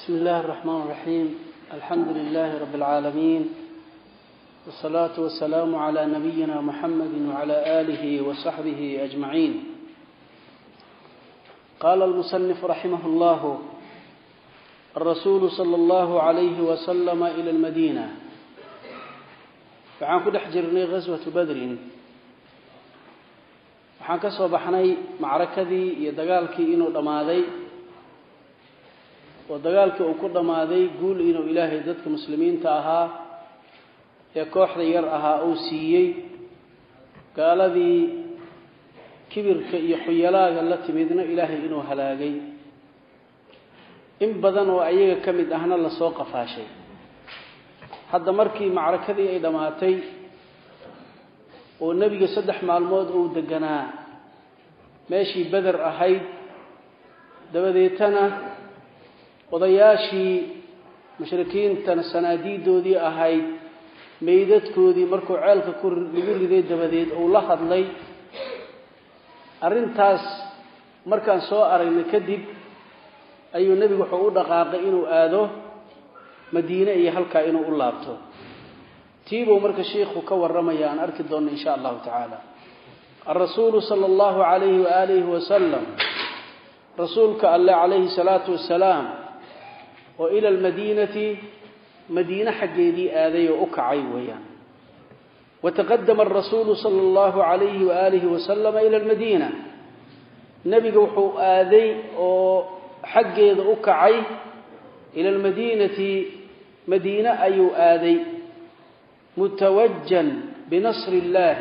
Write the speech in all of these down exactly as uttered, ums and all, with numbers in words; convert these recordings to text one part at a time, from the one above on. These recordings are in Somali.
بسم الله الرحمن الرحيم. الحمد لله رب العالمين، والصلاة والسلام على نبينا محمد وعلى آله وصحبه أجمعين. قال المصنف رحمه الله: الرسول صلى الله عليه وسلم إلى المدينة. فعن كل حجرني غزوة بدر، وحن كسو بحني معركدي يدقالكي إنو دماذي ودقالكي أو كل دماذي قول إنو إلهي ذاتك مسلمين تاها يكوح ذير أها أو سيي قال ذي كبرك يحيلاك التي مدنا إلهي إنو هلاقي إن بدن وأيها كمد أهنا لسوق فاشي حد مركي معركدي أي دماتي والنبي صدح مع الموت أو دقنا ماشي بدر أحيد دبديتنا وضياشي مشركين تنا سناديدو دي أحيد ميدتكو دي مركو عالك كور لقول دي دبديت أو لحظ لي أرنتاس مركان سوء أرين كدب أي النبي وحقو دقاق إنو آدو مدينة أي حلقة إنو أولابتو تيبو مرك الشيخ وكور رميان أركد دون إن شاء الله تعالى. الرسول صلى الله عليه وآله وسلم رسولك الله عليه الصلاة والسلام وإلى المدينة مدينة حقيدي آذي وأكعي ويان. وتقدم الرسول صلى الله عليه وآله وسلم إلى المدينة نبي وحو آذي وحقيد أكعي إلى المدينة مدينة أي آذي متوجا بنصر الله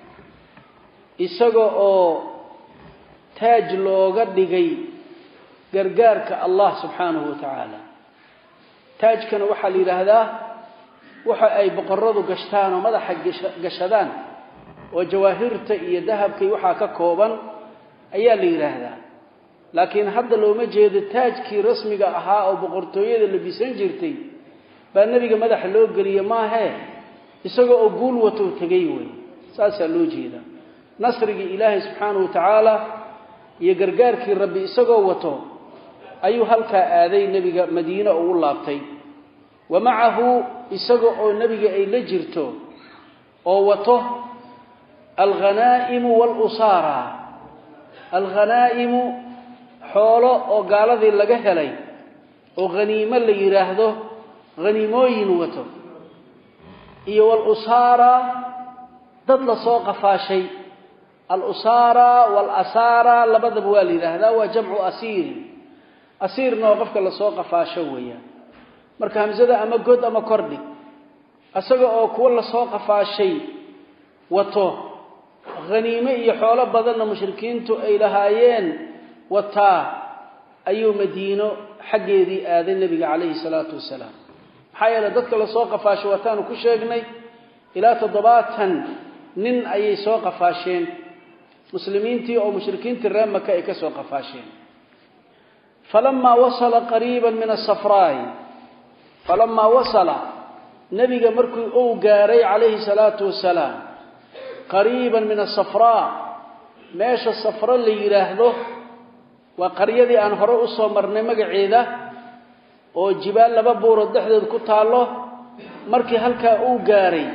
إسقى تاج لوغا دغاي غرغارك الله سبحانه وتعالى. تاج كان waxa la yiraahdaa waxa ay boqoradu gashtaan oo madaxa gashadaan oo jawaahirta iyo dahabka waxa ka kooban ayaa la yiraahdaa. laakiin hadda looma jeedo taajkii rasmiga ahaa oo boqortooyada la bisan jirtay baa nabiga madaxa loo galiyo maahe isagoo oo guul wato tagay way saasa loo jeeda. nasriga ilaahay subhanahu wa ta'ala iyo gargaarkii rabbi isagoo wato ayuu halka aaday nabiga madiina oo u laabtay. wamaahu isagoo oo nabiga ay la jirto oo wato al-ghanaa'im wal-usara. al-ghanaa'im xoolo oo gaaladii laga helay oo ghaniimo la yiraahdo ghaniimooyin wato iyo wal-usara dad la soo qafaashay. الأسارة والأسارة لبدأ بوالد هذا هو جمع أسير. أسير نوقفك لسوق فاشوية مركا همزة أما قد أما كردي أسقى أو كل سوق فاشي وطو غنيمة يحول بدلنا مشركين تو إلهايين وطا أيو مدينة حق ذي آذي النبي عليه الصلاة والسلام حيا لدتك لسوق فاشوتان وكشيقني إلى تضباطا نن أي سوق فاشين مسلمين تي أو مشركين ترام مكة يكسوا قفاشين. فلما وصل قريبا من الصفراء فلما وصل نبي مركو أو جاري عليه الصلاة والسلام قريبا من الصفراء ماشى الصفراء اللي يراهده وقرية دي أنهروا الصمر نمج عيدة وجبال لببور الدحدة كتالله مركي هلكا أو جاري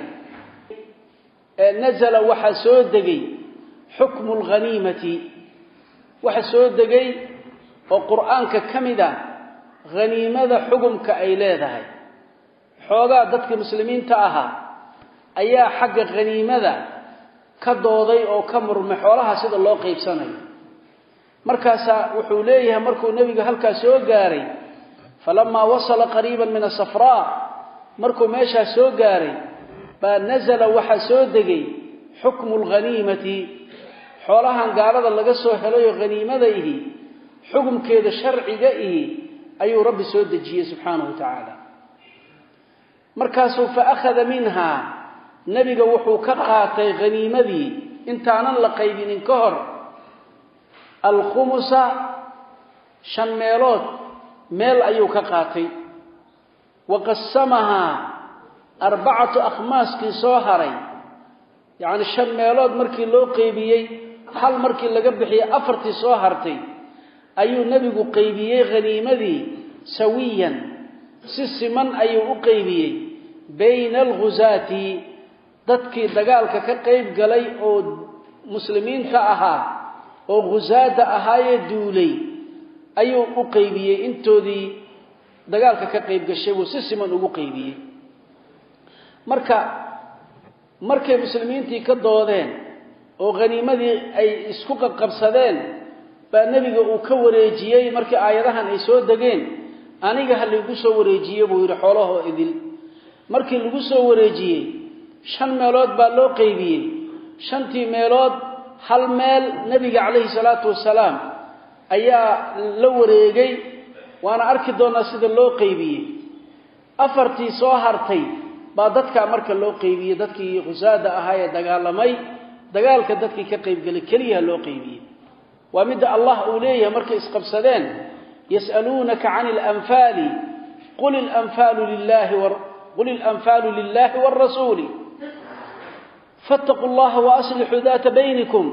نزل وحسود دقي حكم الغنيمة وحسود دقي وقرآن ككمدة غنيمة حكم كأيلاده حوغا ضدك مسلمين تاها أيا حق غنيمة كدوضي أو كمر محورها سيد الله قيب سنة مركاسا وحوليها مركو النبي هلكا سوغاري فلما وصل قريبا من الصفراء مركو ميشا سوغاري فنزل وحسود دقي حكم الغنيمة حولها قالت لغا سو هلو غنيمته حكم كيد شرعي اي رب سو دجيه سبحانه وتعالى. مركاسو فاخذ منها نبي وحو كقاتي غنيمتي انت انا لقيبين كهر الخمس شميلوت ميل ايو كقاتي وقسمها أربعة أخماس كي صهري يعني الشمالات مركي لو قيبيي حال مركي لقبحي أفرتي صهرتي أيو النبي قيبيي غنيمتي sawiyan sisiman ayuu u qaybiyay bayna al-ghuzati dadkii dagaalka ka qayb galay oo muslimiinta ahaa oo ghuzaada ahaayee duulay ayuu u qaybiyay intoodii dagaalka ka qayb gashay uu sisiman ugu qaybiyay marka markay muslimiintii ka doodeen oo ganiimadii ay isku qabsadeen baa nabiga uu ka wareejiyay markii aayadahan ay soo dageen aniga hal lagu soo wareejiyay buu yiri xoolaha idil markii lagu soo wareejiyay shan meelood baa loo qaybiyay shantii meelood hal meel nabiga kaleey salaatu wasalaam ayaa la wareegay waana arki doonaa sida loo qaybiyay afartii soo hartay baa dadka marka loo qaybiyay dadkii ghuzaada ahaa ee dagaalamay dagaalka dadkii ka qayb galay kaliya loo qaybiyay waa mid Allah uu leeyahay markay isqabsadeen yas'alunaka 'anil anfali qul al anfalu lillahi wa qul al anfalu lillahi war rasul fattaqullaha wa aslihu dhata bainakum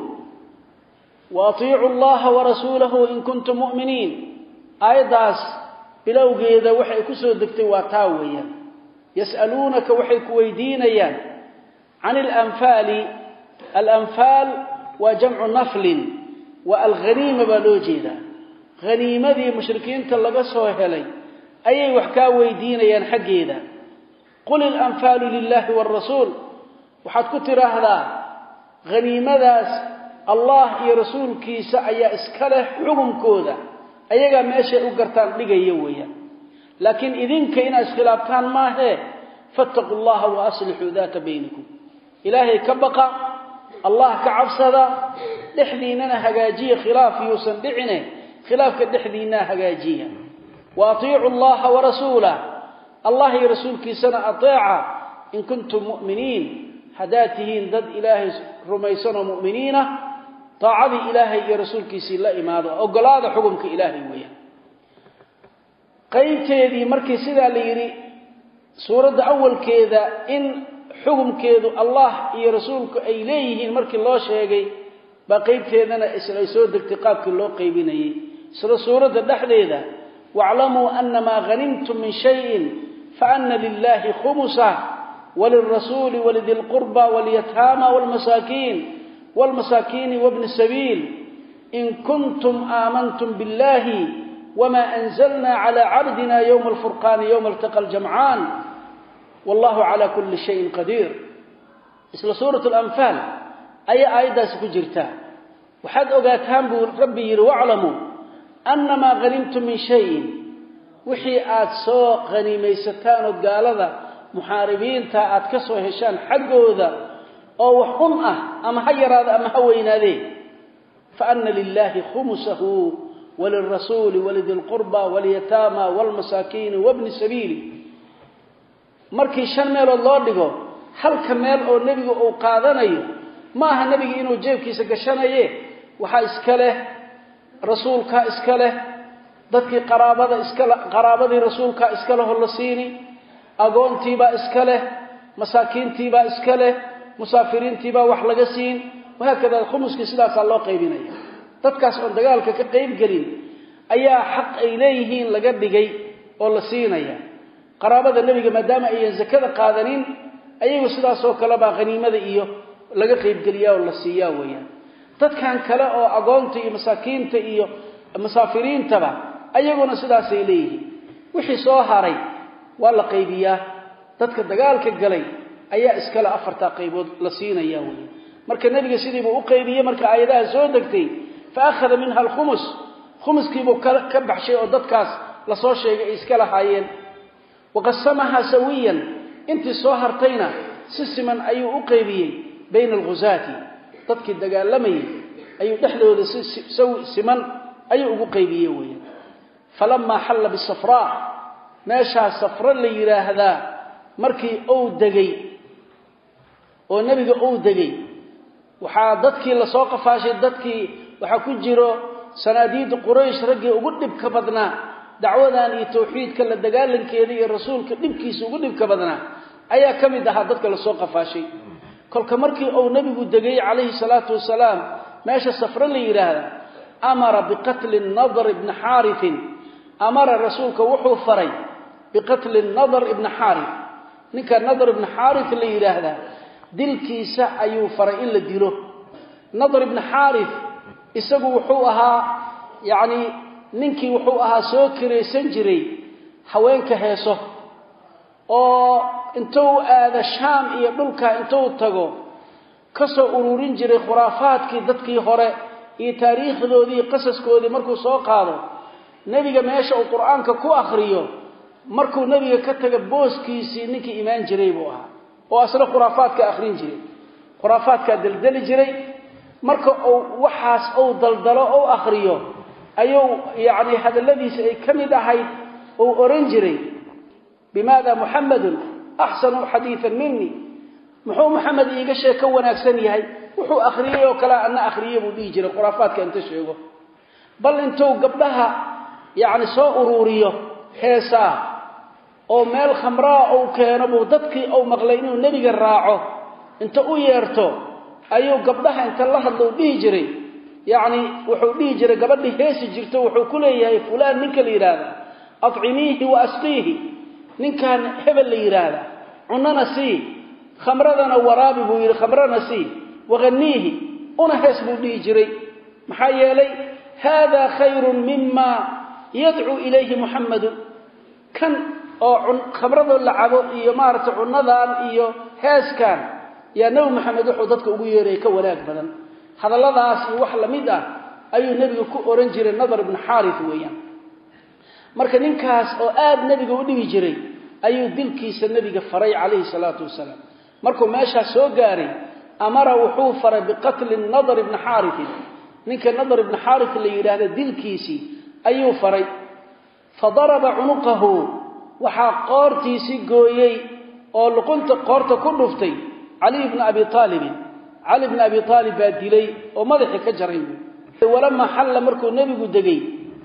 wa atii'u allaha wa rasulahu in kuntum mu'minin ayadaas bilowgeeda waxay ku soo degtay waa taa weeyaan yas'alunaka waxay ku weydiinayaan 'anil anfali al anfal wa jam'u naflin والغنيمه بالوجيدا غنيمدي مشركين laga soo helay ayay wax ka weydiinayaan xageeda qul al anfal lillahi war rasul waxaad ku tiraahdaa غنيمadaas Allah iyo rasuulkiisa ayaa iska leh xukunkooda ayaga meesha u gartaan dhigaya weeyaan laakiin idinka ina iskhilaaftaan ma ahe fattaqullaha wa aslihu dhata bainakum ilaahi ka baqa Allah ka cabsada dhexdiinana hagaajiya khilaaf yuusan dhicine khilaafka dhexdiina hagaajiya wa atii'u allaha wa rasuulahu Allah iyo rasuulkiisana ateeca in kuntum mu'miniin hadatihin dad ilaahi rumaysano mu'miniina taa'adi ilaahi iyo rasuulkiisa la imaado ogolaada xukunka ilaahi weeyaan qaybteedii markii sida la yiri suurada awalkeeda in xukunkeedu Allah iyo rasuulku ay leeyihiin markii loo sheegay ba qaybteedana isla soo degtay qaabkii loo qaybinayay isla suurada dhaxdeeda wa'lamu annama ghanimtum min shay'in fa anna lillahi khumsa walirrasul walidil qurba walyatama walmasakin walmasakin wabn sabil in kuntum amantum billahi wama anzalna ala 'abdina yawm al-furqan yawm iltaqa al-jam'an wallahu ala kulli shay'in qadir isla suratul anfal ay aayadaas ku jirta waxaad ogaataan buu rabbi yiri wa'lamu annama ghanimtum min shay'in wixii aad soo ghanimaysataan oo gaalada muhaaribiinta aad ka soo heshaan xaqooda oo wax xun ah ama hayraada ama haweynaade fa anna lillahi khumsuhu walirrasul walidil qurba walyatama walmasakin wabn sabil markii shan meelood loo dhigo halka meel oo nabiga uu qaadanayo ma aha nabiga inuu jeebkiisa gashanaye waxa iska leh rasuulka iska leh dadkii qaraabada iska qaraabadii rasuulka iska leh la siini agoontiiba iska leh masaakiintiiba iska leh musaafiriintiiba wax laga siin waxa kada khumuski sidaas loo qaybinaya dadkaas oo dagaalka ka qayb galin ayaa xaq ay leeyihiin laga dhigay oo la siinaya qaraabada nabiga maadaama ay zakada qaadanin ayagu sidaas oo kala ba qaniimada iyo laga qayb galiyaa oo la siiyaa weeyaan dadkan kale oo agoonta iyo masaakiinta iyo musaafiriintaba ayaguna sidaas ay leeyihiin wixii soo haray waa la qaybiyaa dadka dagaalka galay ayaa iskala afarta qaybood la siinaya weeyaan marka nabiga sidii buu u qaybiyay marka aayadaha soo degtay fa akhadha minha al-khumus khumuskiibu ka baxshay oo dadkaas la soo sheegay iskala haayeen وقسمها سويا انت soo hartayna si siman ayuu u qaybiyay bayna al-ghuzati dadkii dagaalamay ayuu dhaxdooda si siman ayuu ugu qaybiyay weeyaan falamma halla bis-safra meesha safra la yiraahdaa markii uu dagay oo nabiga uu dagay waxa dadkii la soo qafaashay dadkii waxa ku jiro sanaadiid quraysh ragii ugu dhibka badnaa dacwadan iyo tawxiidka la dagaalankeeda iyo rasuulka dhibkiisa ugu dhibka badnaa ayaa kamid ah dadka la soo qafaashay kolka markii uu nabigu dagay kaleey salaatu wasalaam meesha safra la yiraahdo amara biqatl an-nadr ibn harith amara rasuulka wuxuu faray biqatl an-nadr ibn harith ninka nadr ibn harith la yiraahdaa dilkiisa ayuu faray in la dilo nadr ibn harith isagu wuxuu ahaa yaani ninkii wuxuu ahaa soo kireysan jiray haweenka heeso oo intuu aada shaam iyo dhulka intuu tago kasoo ururin jiray khuraafaadkii dadkii hore iyo taariikhdoodii qasaskoodii markuu soo qaado nabiga meesha uu quraanka ku akhriyo markuu nabiga ka taga booskiisii ninkii iimaan jiray buu ahaa oo asla khuraafaadka akhrin jiray khuraafaadka daldali jiray marka uu waxaas uu daldalo oo akhriyo ayuu yaani hadaladiisa ay kamid ahayd oo oran jiray bimaada muhammadun ahsanu hadithan minni muxuu muhammad iiga sheeko wanaagsan yahay wuxuu akhriyay oo kala ana akhriyay buu dhigi jiray khuraafaadka inta sheego bal intuu gabdhaha yaani soo ururiyo heesa oo meel khamraa oo keeno buu dadkii oo maqlay inuu nabiga raaco inta u yeerto ayuu gabdhaha inta la hadlo dhigi jiray yaani wuxuu dhigi jiray gabadhii heesi jirto wuxuu ku leeyahay fulaan ninka la yiraahdo at'imihi wa asqihi ninkan hebel la yiraahdo cunana si khamradana waraabi buu yiri khamrana si waganihi una hees buu dhigi jiray maxaa yeelay hada khayrun mimma yad'u ilayhi muhammad kan oo khamrada la cabo iyo maarta cunadan iyo heeskan ya nabi muhammad wuxuu dadka ugu yeeray ka wanaag badan hadalladaas wax la mid ah ayuu nabiga ku oran jiray nadr ibn harith weeyaan marka ninkaas oo aad nabiga u dhigi jiray ayuu dilkiisa nabiga faray kaleey salaatu wasalaam markuu meesha soo gaaray amara wuxuu faray biqatl an-nadr ibn harith ninka nadr ibn harith la yiraahdo dilkiisi ayuu faray fadaraba unuqahu waxa qoortiisi gooyay oo luqunta qoorta ku dhuftay ali ibn abi talib ali ibn abi talib baa dilay oo madaxi ka jaray walama xalla markuu nabigu degay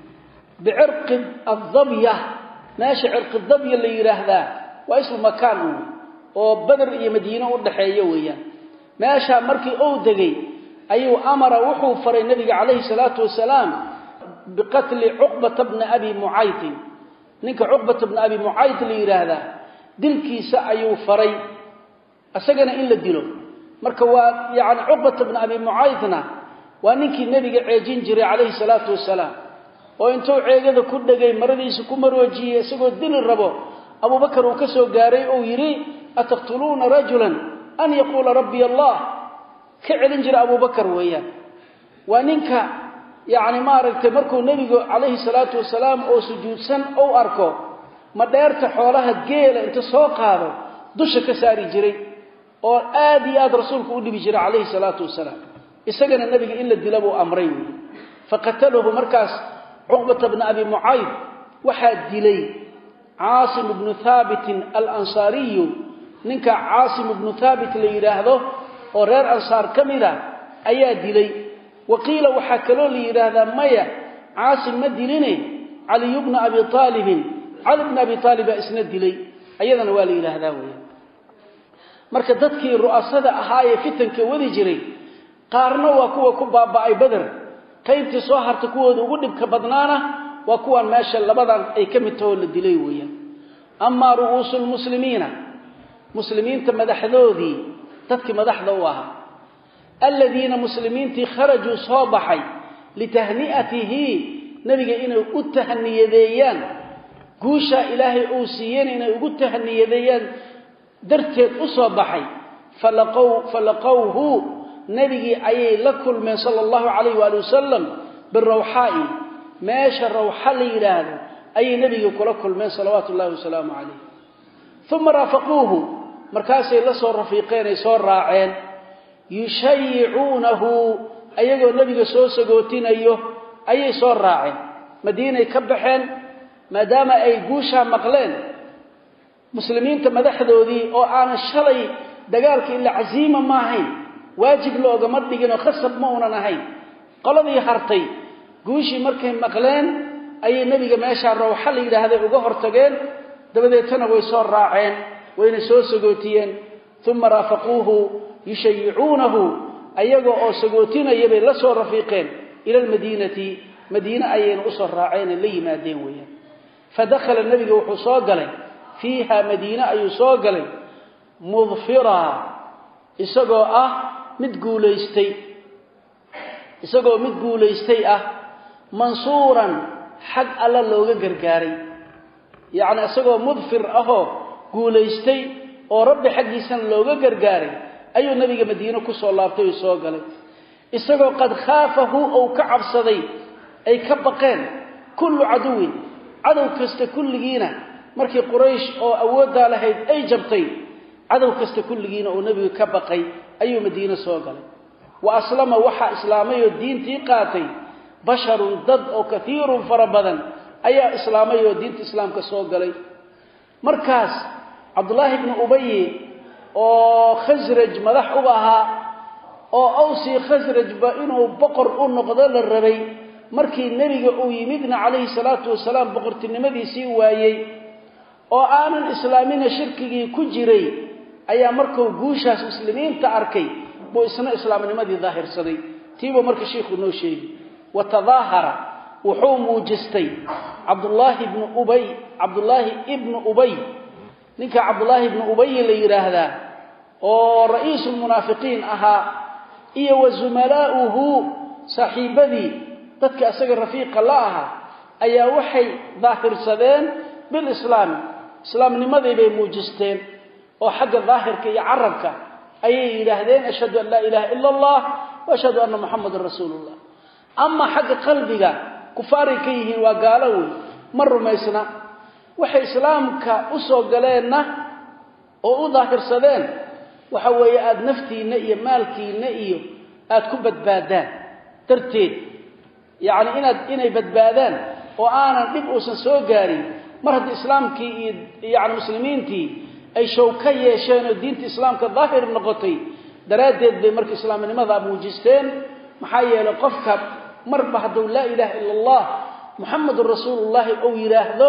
bi'irq ad-dabya maashi irq ad-dabya la yiraahdaa waa ismu makaan oo badr iyo madiina u dhaxeeyo weeyaan meesha markii uu degay ayuu amara wuxuu faray nabiga kaleey salaatu wasalaam biqatl uqbah ibn abi mu'ayth ninka uqbah ibn abi mu'ayth la yiraahdaa dilkiisa ayuu faray asagana in la dilo marka waa yaani uqbah ibn abi mu'aythna waa ninkii nabiga ceejin jiray kaleey salaatu wasalaam oo intuu ceegada ku dhagay maradiisa ku marwajiyay isagoo dil rabo Abu Bakar uu ka soo gaaray oo yiri ataqtuluna rajulan an yaqula rabbi Allah ka celin jira Abu Bakar weeyaan waa ninka yaani maaragtay markuu nabiga kaleey salaatu wasalaam oo sujuudsan oo arko ma dheerta xoolaha geela inta soo qaado dusha ka saari jiray oo aad iyo aad rasuulku u dhibi jiray kaleey salaatu wasalaam isagana nabiga in la dilabo amray faqatalahu markaas uqbah ibn abi mu'ayth waxa dilay عاصم بن ثابت الأنصاري ننك عاصم بن ثابت ليراهده ورير أنصار كميرا أيا دلي وقيل وحكلوا ليراهده ميا عاصم مدليني علي بن أبي طالب علي بن أبي طالب اسند دلي أيضا والي إراهده مركزتك الرؤساء أهاي فتنك وذي جري قارنوا وكوا كبابا أي بدر قيمتي صاحر تكوه وقلب كبضنانه وكوا ماشى لبدان اي كميتو لدلي ويا اما رؤوس المسلمين مسلمين تمدحدودي تدك مدحدوها الذين مسلمين خرجوا صباحي لتهنئته نبي انه اتهنيديان غوشا الهي اوسيين انه اتهنيديان درتيد اصباحي فلقوا فلقوه نبي اي لكل من صلى الله عليه واله وسلم بالروحاء ماشى الروحة ليلاد أي نبي كل من صلوات الله وسلامه عليه ثم رافقوه مركاسي لصور رفيقين يصور راعين يشيعونه أيقو النبي سوسة قوتين أيه أي صور راعين مدينة يكبحين مدام أي قوشها مقلين مسلمين تمدحدوا ذي أو أنا الشلي دقالك إلا عزيمة ماهين واجب لو قمت لقنا خصب مونا نهين قلبي هرطي guushi markay maqleen ay nabiga meesha rooxa la yiraahdo uga hortageen dabadeetana way soo raaceen wayna soo sagootiyeen thumma rafaquhu yashayuunahu ayaga oo sagootinaya bay la soo rafiiqeen ila madinati madina ayeen u soo raaceen la yimaadeen weeyaan فدخل النبي وحو غلي فيها مدينة أي سو غلي مظفرا isagoo ah mid guuleystay isagoo mid guuleystay ah mansuuran xaq alla looga gargaaray yaani isagoo mudfir ahoo guuleystay oo rabbi xaqiisan looga gargaaray ayuu nabiga madiina ku soo laabtay oo soo galay isagoo qad khaafahu oo ka cabsaday ay ka baqeen kullu aduwin adu kasta kulligiina markii quraysh oo awooda lahayd ay jabtay عدو كست كلغينا او نبي كبقي ايو مدينه سو غلي واسلم وحا اسلامي الدين تي قاتي بشر ضد او كثير فربدن ايا اسلامي الدين اسلام كسو غلي مركاس عبد الله بن ابي او خزرج مدح وبها او اوسي خزرج با انه بقر او نقدل الربي markii nabiga uu yimidna alayhi salatu wasalaam boqortinimadiisii waayay oo aanan islaamina shirkigii ku jiray ayaa markuu guushaas muslimiinta arkay buu isna islaamnimadii daahirsaday tiibo markii sheekhu noo sheegay watadahara wuxuu muujistay Abdullah ibn Ubay Abdullah ibn Ubay ninka Abdullah ibn Ubay la yiraahdaa oo ra'iisul munaafiqiin aha iyo wazumalaa'uhu saaxiibadii dadka asaga rafiiqa la aha ayaa waxay daahirsadeen bil islaam islaamnimadii bay muujisteen oo xagga daahirka iyo carabka ayay yiraahdeen ashhadu an la ilaha illa allah wa ashhadu anna muhammadar rasuulullah amma xagga qalbiga kufaari ka yihiin waa gaalow mar rumaysna waxa islaamka u soo galeena oo u daahirsadeen waxa weeye aad naftiina iyo maalkiina iyo aad ku badbaadaan darteed yaani inaad inay badbaadaan oo aanan dib uusan soo gaarin mar haddii islaamkii yaani muslimiintii ay showka yeesheen oo diinta islaamka daahir noqotay daraadeed bay markii islaamnimada muujisteen maxaa yeelay qofka marba haduu la ilaaha illa allah muhammadur rasuulullah oo yiraahdo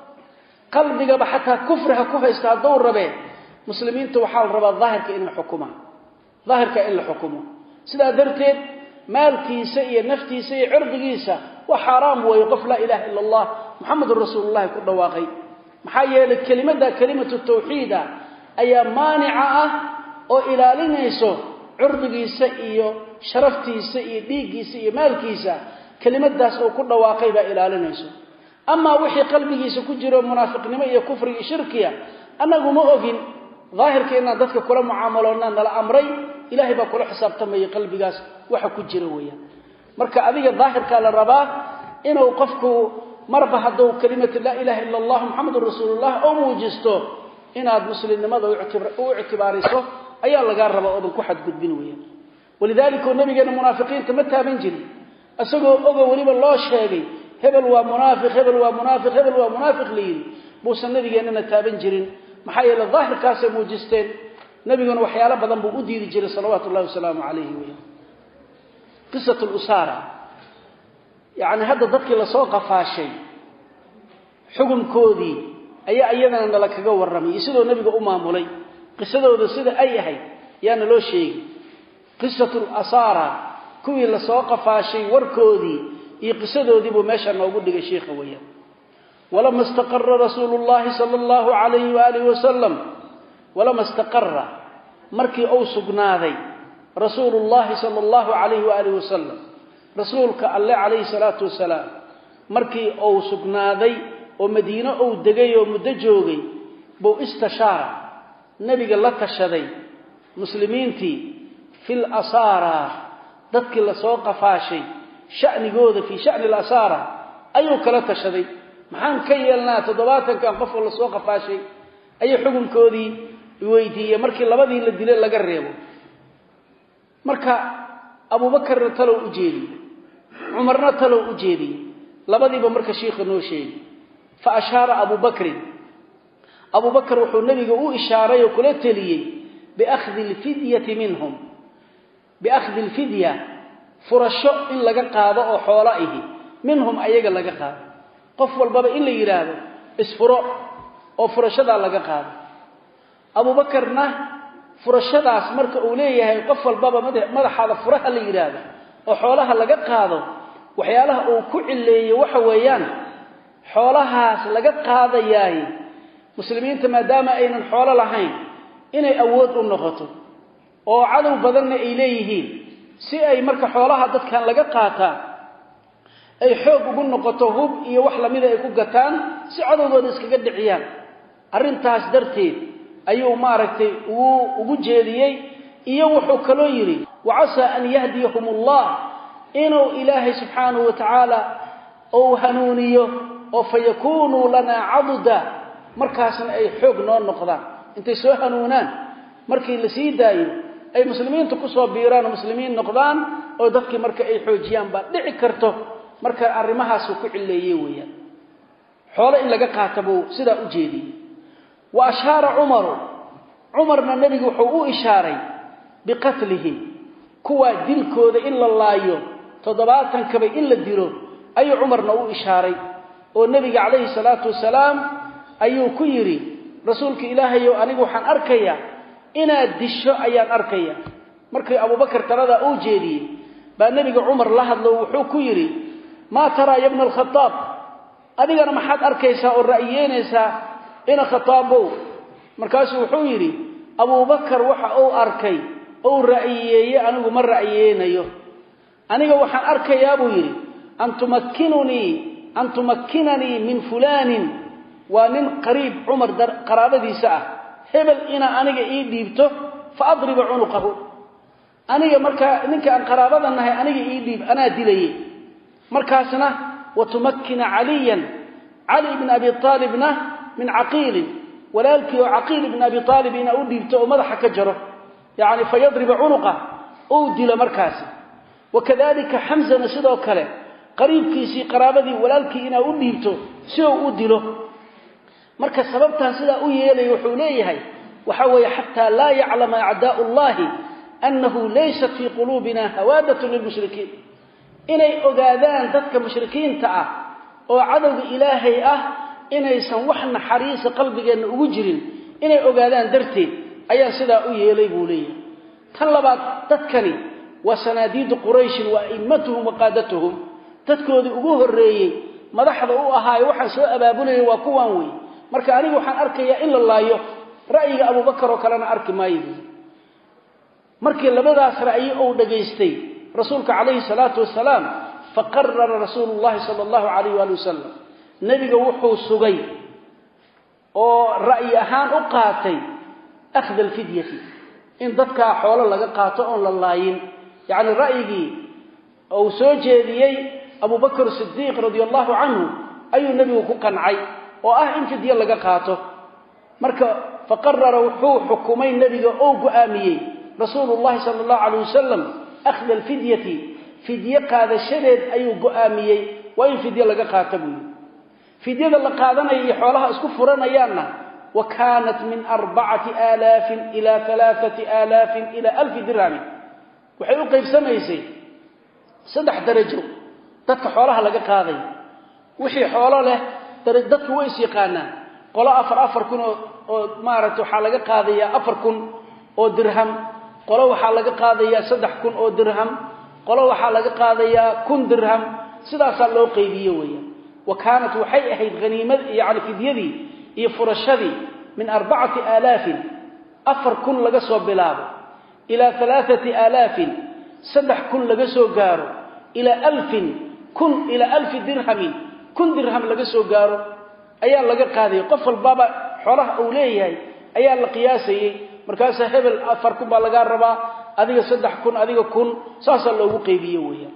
qalbiga ba xataa kufriga ku haysta haduu rabe muslimiintu waxa la rabaa daahirka in la xukumo daahirka in la xukumo sida darteed maalkiisa iyo naftiisa iyo cirdigiisa wa xaraam way qof la ilaaha illa allah muhammadur rasuulullah ku dhawaaqay maxaa yeelay kelimada kelimatu tawxiida ayaa maani'a ah oo ilaalinayso cirdigiisa iyo sharaftiisa iyo dhiigiisa iyo maalkiisa kelimadaas oo ku dhawaaqay ba ilaalinayso ama wixii qalbigiisa ku jiro munaafiqnimo iyo kufri iyo shirkiya anagu ma ogin daahirkeena dadka kula muaamaloona nala amray ilaahay ba kula xisaabtamay qalbigaas waxa ku jira weeyaan marka adiga daahirka la rabaa inuu qofku marba haduu kalimatu la ilaha illa allah muhammadur rasuulullah oo muujisto inaad muslimnimada u ictibaariso ayaa laga rabaa oo ku xad gudbin weeyaan walidaalika nabigeena munaafiqiinta ma taaban jirin asagoo oga waliba loo sheegay hebel waa munaafiq hebel waa munaafiq hebel waa munaafiq liin muusan nabigeena taaban jirin maxaa yeelay daahirkaas ay muujisteen nabiguna waxyaalo badan buu u diidi jiray salawaatu allah wasalaamu alayhi weeyaan qisatu al-usara يعني هذا dadkii la soo qafaashay xukunkoodii ayaa iyadana la kaga waramay sidoo nabiga u maamulay qisadooda sida ay ahay yaana loo sheegay qisatul asara kuwii la soo qafaashay warkoodii iyo qisadoodii buu meesha noogu dhigay sheekha weeyaan wala mustaqarra rasuulullaahi sallallahu alayhi wa alihi wasallam wala mustaqarra markii uu sugnaaday rasuulullaahi sallallahu alayhi wa alihi wasallam rasuulka allah alayhi salatu wasalaam markii uu sugnaaday oo madiina uu degay oo muddo joogay buu istishaara nabiga la tashaday muslimiintii fil asara dadkii la soo qafaashay sha'nigooda fi sha'ni al asara ayuu kala tashaday maxaan ka yeelnaa toddobaatan kan qof la soo qafaashay ayuu xukunkoodii weydiiyay markii labadii la dilay laga reebo marka Abu Bakr talo u jeediyay Umarna talo u jeediyay labadiiba marka sheekhu noo sheegay fa ashara Abu Bakr Abu Bakr wuxuu nabiga u ishaaray oo kula taliyay bi akhdhi al-fidyati minhum bi akhdhi al-fidya furasho in laga qaado oo xoolo ahi minhum ayaga laga qaado qof walba in la yiraahdo isfuro oo furashada laga qaado Abu Bakrna furashadaas marka uu leeyahay qof walba madaxada furaha la yiraahdo oo xoolaha laga qaado waxyaalaha uu ku cileeyay waxa weeyaan xoolahaas laga qaadayay muslimiinta maadaama aynan xoolo lahayn inay awood u noqoto oo cadow badanna ay leeyihiin si ay marka xoolaha dadkan laga qaataa ay xoog ugu noqoto hub iyo wax lamida ay ku gataan si cadowdooda iskaga dhiciyaan arintaas darteed ayuu maaragtay uu ugu jeediyay iyo wuxuu kaloo yiri wa'asa an yahdiyahumullah inuu ilaahay subhanahu wa ta'ala oo hanuuniyo oo fayakunu lana 'abda markaasna ay xoog noo noqdaan intay soo hanuunaan markii la sii daayo ay muslimiintu ku soo biiraan muslimiin noqdaan oo dadkii marka ay xoojiyaan ba dhici karto marka arimahaas ku cileeyay weeyaan xoolo in laga qaatabo sida u jeediyay wa ashara umar umarna nabigu wuxuu u ishaaray biqatlihi kuwa dilkooda in la laayo toddobaatan kaba in la dilo ayuu umarna u ishaaray oo nabiga kaleey salaatu wasalaam ayuu ku yiri rasuulka ilaahay oo anigu waxaan arkayaa inaad disho ayaan arkayaa markii Abu Bakar talada uu jeediyay baa nabiga Umar la hadlo wuxuu ku yiri ma tara ibn al-Khattab adigana maxaad arkaysaa oo ra'yiinaysaa ina Khattaabo markaas wuxuu yiri Abu Bakar waxa uu arkay oo ra'yiyeeyay anigu ma ra'yeenayo aniga waxaan arkayaa buu yiri antumakkinuni antumakkinani min fulanin wa min qariib Umar dar qaraabadiisa ah hebel ina aniga ii dhiibto fa adrib unuqahu aniga marka ninka aan qaraabadanahay aniga ii dhiib ana dilay markaasna watumakkina aliyan ali ibn abi talibna min aqil walaalkii aqil ibn abi talib ina u dhiibto oo madaxa ka jaro yaani fa yadrib unuqa oo dilo markaas wakadalika hamza sidoo kale qariibkiisi qaraabadii walaalkii ina u dhiibto si uu u dilo marka sababtan sida u yeelay wuxuu leeyahay waxa way hatta la ya'lama a'daa'u Allah annahu laysa fi qulubina hawadatu lil mushrikeen inay ogaadaan dadka mushrikiinta ah oo cadawga ilaahay ah inaysan wax naxariis qalbigeena ugu jirin inay ogaadaan darteed ayaa sida u yeelay buu leeyahay tan labaad dadkani wa sanadiid quraysh wa immatuhum wa qadatuhum dadkoodii ugu horeeyay madaxda u ahaay waxa soo abaabulay waa kuwan weey marka anigu waxaan arkayaa in la laayo ra'yiga Abu Bakar oo kalena arki maayo markii labadaas ra'yi oo dhageystay rasuulka kaleey salaatu wasalaam faqarrara rasuulullaahi sallallahu alayhi wa sallam nabiga wuxuu sugay oo ra'yi ahaan u qaatay akhd al-fidyati in dadka xoolo laga qaato oo la laayin yaani ra'yigi oo soo jeediyay Abu Bakr Siddiq radiyallahu anhu ayu nabigu ku qancay oo ah in fidya laga qaato marka faqarrara wuxuu xukumay nabiga oo go'aamiyay rasuulullaahi sallallahu alayhi wasallam akhd al-fidyati fidya qaadashadeed ayu go'aamiyay waa in fidya laga qaato fidyada la qaadanayo xoolaha isku furanayaana wa kaanat min arba'ati alaaf ila thalathati alaaf ila alf dirham waxay u qaybsamaysay saddex darajo dadka xoolaha laga qaaday wixii xoolo leh dadku way is yaqaanaan qolo afar afar kun oo maaragtay waxa laga qaadaya afar kun oo dirham qolo waxa laga qaadaya saddex kun oo dirham qolo waxa laga qaadaya kun dirham sidaas loo qaybiyo weeyaan وكانت وحي أهيد غنيمة يعني فديدي يفرشدي من أربعة آلاف أفر كن لقصوا بلاب إلى ثلاثة آلاف سدح كن لقصوا قارو إلى ألف كن إلى ألف درهم كن درهم لقصوا قارو أيال لقى قاضي قفل بابا حوله أوليه أيال لقياسي مركاسة هبل أفر كن بالقار ربا أذيك سدح كن أذيك كن ساسا لو قيبيه ويا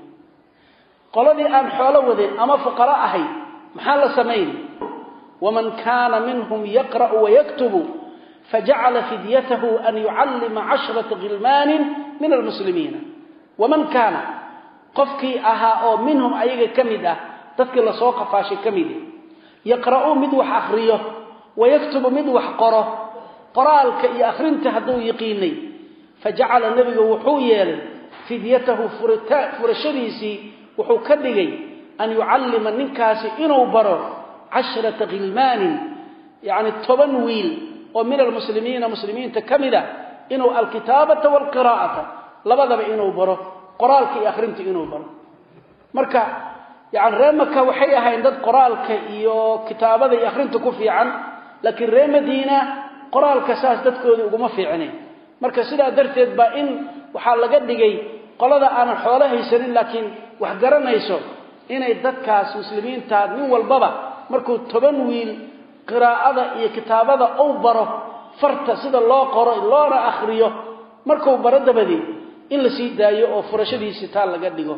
قالوا أن حوله وذي أما فقراء هي محل سمين ومن كان منهم يقرأ ويكتب فجعل فديته أن يعلم عشرة غلمان من المسلمين ومن كان قفكي أها أو منهم أيها كمدة تذكر لسوق فاشي كمدة يقرأ مدوح أخريه ويكتب مدوح قره قرالك يأخرين تهدو يقيني فجعل النبي وحويا فديته فرشريسي وحو كدغي أن يعلم النكاس إنه برر عشرة غلمان يعني التبنويل ومن المسلمين مسلمين تكملة إنه الكتابة والقراءة لبدا إنه برر قرالك أخرنت إنه برر مركا يعني reemaka waxay ahayn dad qoraalka iyo kitaabada iyo akhrinta ku fiican laakiin reer Madiina qoraalka saas dadkooda uguma fiicneen marka sidaa darteed ba in waxa laga dhigay qolada aan xoolo haysanin laakiin wax garanayso inay dadkaas muslimiinta nin walbaba markuu toban wiil qiraa'ada iyo kitaabada oo baro farta sida loo qoro loona akhriyo markuu baro dabadii in la sii daayo oo furashadiisa taal laga dhigo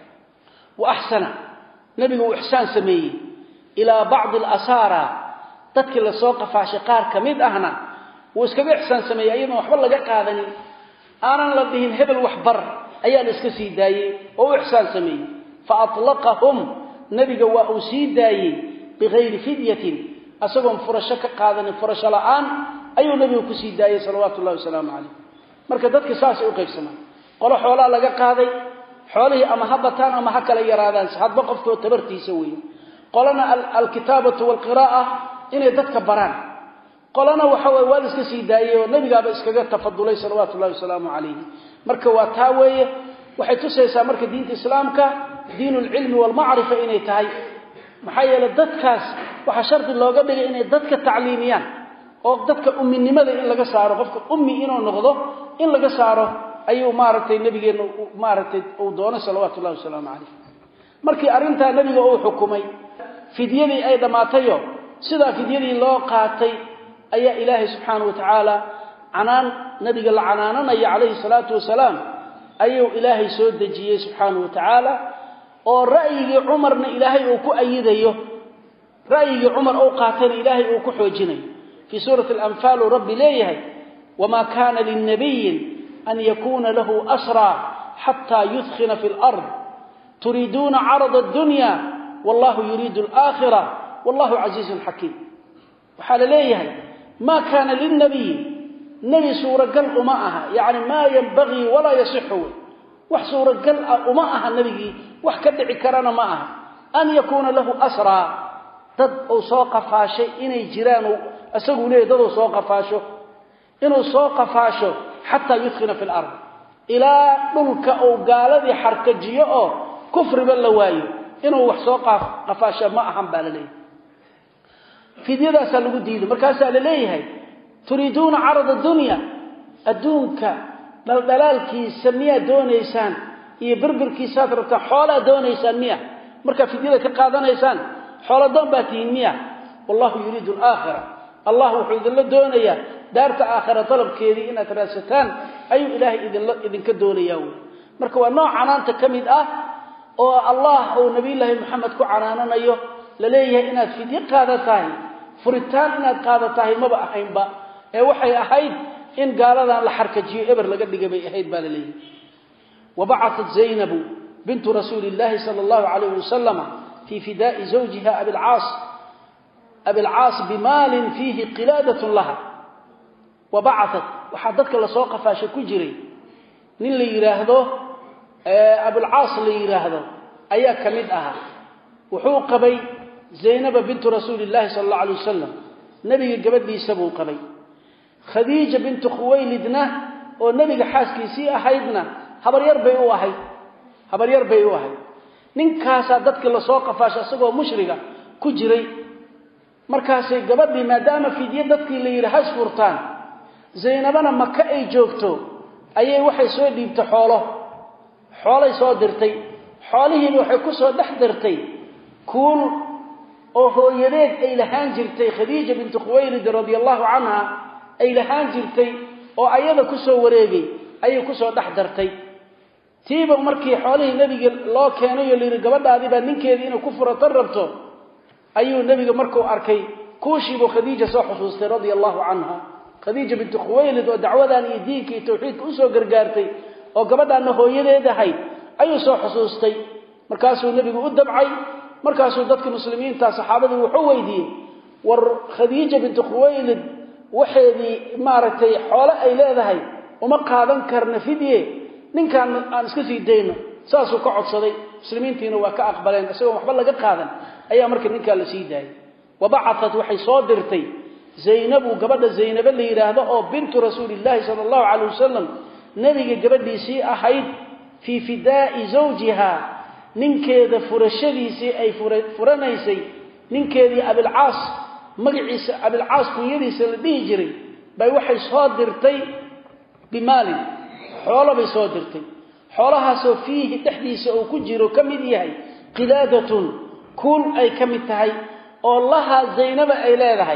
wa ahsana nabigu ihsaan sameeyay ila ba'd al-asara dadkii la soo qafaashay qaar kamid ahna wuu iskaga ihsaan sameeyay iyadoo waxba laga qaadanin aanan la dhihin hebel wax bar ayaa la iska sii daayay oo ihsaan sameeyay fa atlaqahum nabiga waa uu sii daayay bighayri fidyatin asagoo furasho ka qaadanin furasho la'aan ayuu nabigu ku sii daayay sallallahu alayhi wasallam marka dadka saas ay u qaybsamaan qolo xoolaha laga qaaday xoolahi ama habataan ama hakala yaraadaan hadba qofkoo tabartiisa weey qolana al-kitaabatu wal qiraa'ah inay dadka baraan qolana waxa way wad iska sii daayay oo nabiga ba iskaga tafadulay sallallahu alayhi wasallam marka waa taa weeye waxay tusaysaa marka diinta islaamka diinul ilmi wal ma'rifa inay tahay maxay yeelay dadkaas waxa sharti looga dhigay inay dadka tacliimiyaan oo dadka umminimada in laga saaro qofka ummi inuu noqdo in laga saaro ayuu maartay nabigeena maartay uu doonay sallallahu alayhi wasallam markii arinta nabiga uu xukumay fidyadii ay dhamaatayo sida fidyadii loo qaatay ayaa ilaahay subhanahu wa ta'ala anaan nabiga la canaananayo alayhi salatu wasalaam ayuu ilaahay soo dajiyay subhanahu wa ta'ala oo ra'yiga umarna ilaahay uu ku ayidayo ra'yiga umar oo qaatay ilaahay uu ku xoojinayo fi surati al-anfal rabbi leeyahay wama kana lin-nabiyyin an yakuna lahu asra hatta yudkhina fi al-ard turiduna 'arada ad-dunya wallahu yuridu al-akhirah wallahu 'azizun hakim waxa leeyahay ma kana lin-nabiyyin nabi sura gal uma aha yaani ma yanbaghi wala yasihhu wax sura gal uma aha nabigi wax ka dhici karana ma aha an yakuna lahu asra dad oo soo qafaashay inay jiraan asagu leeyahay dad oo soo qafaasho inuu soo qafaasho hatta yudkhina fi al-ard ila dhulka oo gaaladii xarkajiyo oo kufri bal waayo inuu wax soo qafaasho ma ahan baalalay fidyadaas lagu diido markaas la leeyahay turiduna 'arada ad-dunya adduunka daldalaalkii samiya doonaysaan iyo birbirkiisa rabta xoolo doonaysaan miya marka fidyada ka qaadanaysaan xoolo doon baatiin miya wallahu yuridu al-akhirah allah wuxuu idin la doonayaa daarta aakhira talabkeedii inaad raasataan ayuu ilaahay idin la idin ka doonayaa marka waa nooc canaanta kamid ah oo allah oo nabi ilaahi maxamed ku canaananayo la leeyahay inaad fidyo qaadatahay furitaan inaad qaadatahay maba ahaynba ee waxay ahayd in gaaladan la xarkajiyo eber laga dhigay bay ahayd baa la leeyahay waba'athat zaynab bint rasuulillaah sallallahu alayhi wasallam fi fida'i zawjiha abi al-aas abi al-aas bimal fihi qiladatun laha waba'athat waxa dadka la soo qafaashay ku jiray nin la yiraahdo ee abi al-aas la yiraahdo ayaa kamid aha wuxuu qabay zaynab bint rasuulillaah sallallahu alayhi wasallam nabiga gabadhiisa buu qabay khadiija bint khuwaylidna oo nabiga xaaskiisii ahaydna habar yar bay u ahayd habar yar bay u ahayd ninkaas dadka la soo qafaashay asagoo mushriga ku jiray markaas ay gabadhii maadaama fidiye dadkii la yiraahdo furtaan zaynabana makka ay joogto ayay waxay soo dhiibtay xoolo xoolay soo dirtay xoolihiina waxay ku soo dhex dirtay kuul oo hooyadeed ay lahaan jirtay khadiija bint khuwaylid radiyallahu anha ay lahaan jirtay oo ayada ku soo wareegay ayay ku soo dhex dartay tiiba markii xoolihii nabiga loo keenay oo leeyahay gabadhaadi baa ninkeedii inuu ku furato rabto ayuu nabiga markuu arkay kuushiibo khadiija soo xusuustay radiyallahu anha khadiija bint khuwaylid oo dacwadan iyo diinka iyo tawxiidka u soo gargaartay oo gabadhaana hooyadeed ahayd ayuu soo xusuustay markaasuu nabigu u dabcay markaasuu dadka muslimiinta saxaabadu wuxuu weydiiyay war khadiija bint khuwaylid waxeedii maaragtay xoolo ay leedahay uma qaadan karna fidye ninkan aan iska sii deyno saasuu ka codsaday muslimiintiina waa ka aqbaleen isagoo waxba laga qaadan ayaa markii ninka la sii daayay waba'athat waxay soo dirtay zaynab gabadha zaynab la yiraahdo oo bintu rasuulillaah sallallahu alayhi wasallam nabiga gabadhiisii ahayd fi fida'i zawjiha ninkeeda furashadiisii ay furanaysay ninkeedii abil caas magaciisa abil caas kunyadiisa la dhihi jiray bay waxay soo dirtay bimaalin xoolo bay soo dirtay xoolahaasoo fiihi dhexdiisa uu ku jiro kamid yahay qilaadatun kuul ay kamid tahay oo laha zaynaba ay leedahay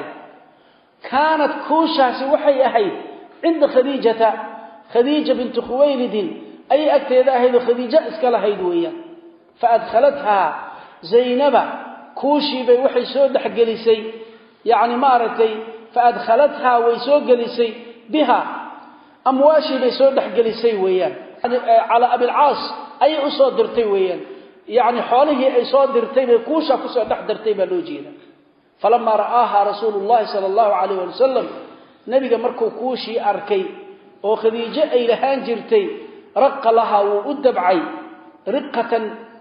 kaanat kuushaasi waxay ahayd cinda khadiijata khadiija bint khuwaylid ay agteeda ahayd khadiija iska lahayd weeyaan fa adkhalatha zaynaba kuushii bay waxay soo dhaxgelisay yaani maaratay fa adkhalatha way soo gelisay biha amwaashi bay soo dhaxgelisay weeyaan ala abil caas ay u soo dirtay weeyaan yaani xoolihii ay soo dirtay bay kuusha ku soo dhax dirtay baa loo jeedaa falama raaha rasuulullah sallallahu alayhi wa sallam nabiga markuu kuushii arkay oo khadiija ay lahaan jirtay raqa laha u dabcay riqatan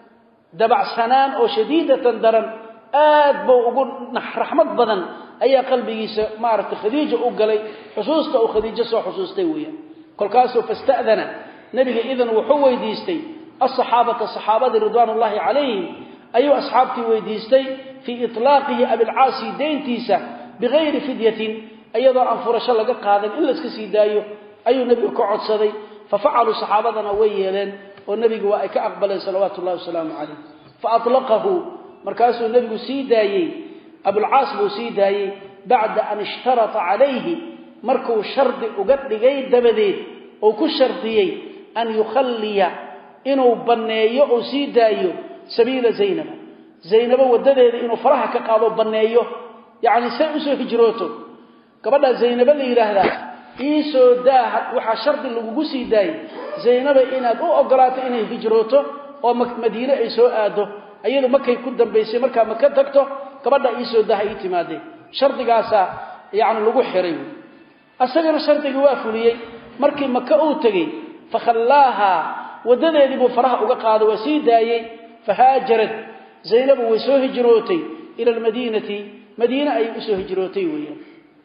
dabacsanaan oo shadiidatan daran aad buu ugu raxmad badan ayaa qalbigiisa maartay khadiija u galay xusuusta oo khadiija soo xusuustay weeyaan kolkaasoo fastaadana nabiga idan wuxuu weydiistay as-saxaabada saxaabada ridwaanullaahi calayhim ayu asxaabtii weydiistay fi itlaaqi abil caasi deyntiisa bigayri fidyatin ayadoo aan furasho laga qaadan in la iska sii daayo ayuu nabiga ka codsaday fa faalu saxaabadana way yeeleen oo nabiga waa ay ka aqbaleen salawaatullaahi wasalaamu calayhi fa atlaqahu markaasuu nabigu sii daayay abul caas buu sii daayay bacda an ishtarata calayhi markuu shardi uga dhigay dabadeed oo ku shardiyay an yukhalliya inuu baneeyo oo sii daayo sabiila zaynab zaynab wadadeeda inuu faraha ka qaado baneeyo yaani say u soo hijrooto gabadha zaynab la yiraahdaa iisoo daa waxa shardi lagu sii daayay zaynab inaad u ogolaato inay hijrooto oo madiina ay soo aado ayadu markay ku dambeysay marka maka tagto gabadha iisoo daa ay timaadeen shardigaasa yaani lagu xiray asagana shardiga waa fuliyay markii maka uu tagay fakhallaha wadadeedii buu faraha uga qaado waa sii daayay fahaajarat zaynab way soo hijrootay ila almadinati madiina ay u soo hijrootay weeyaan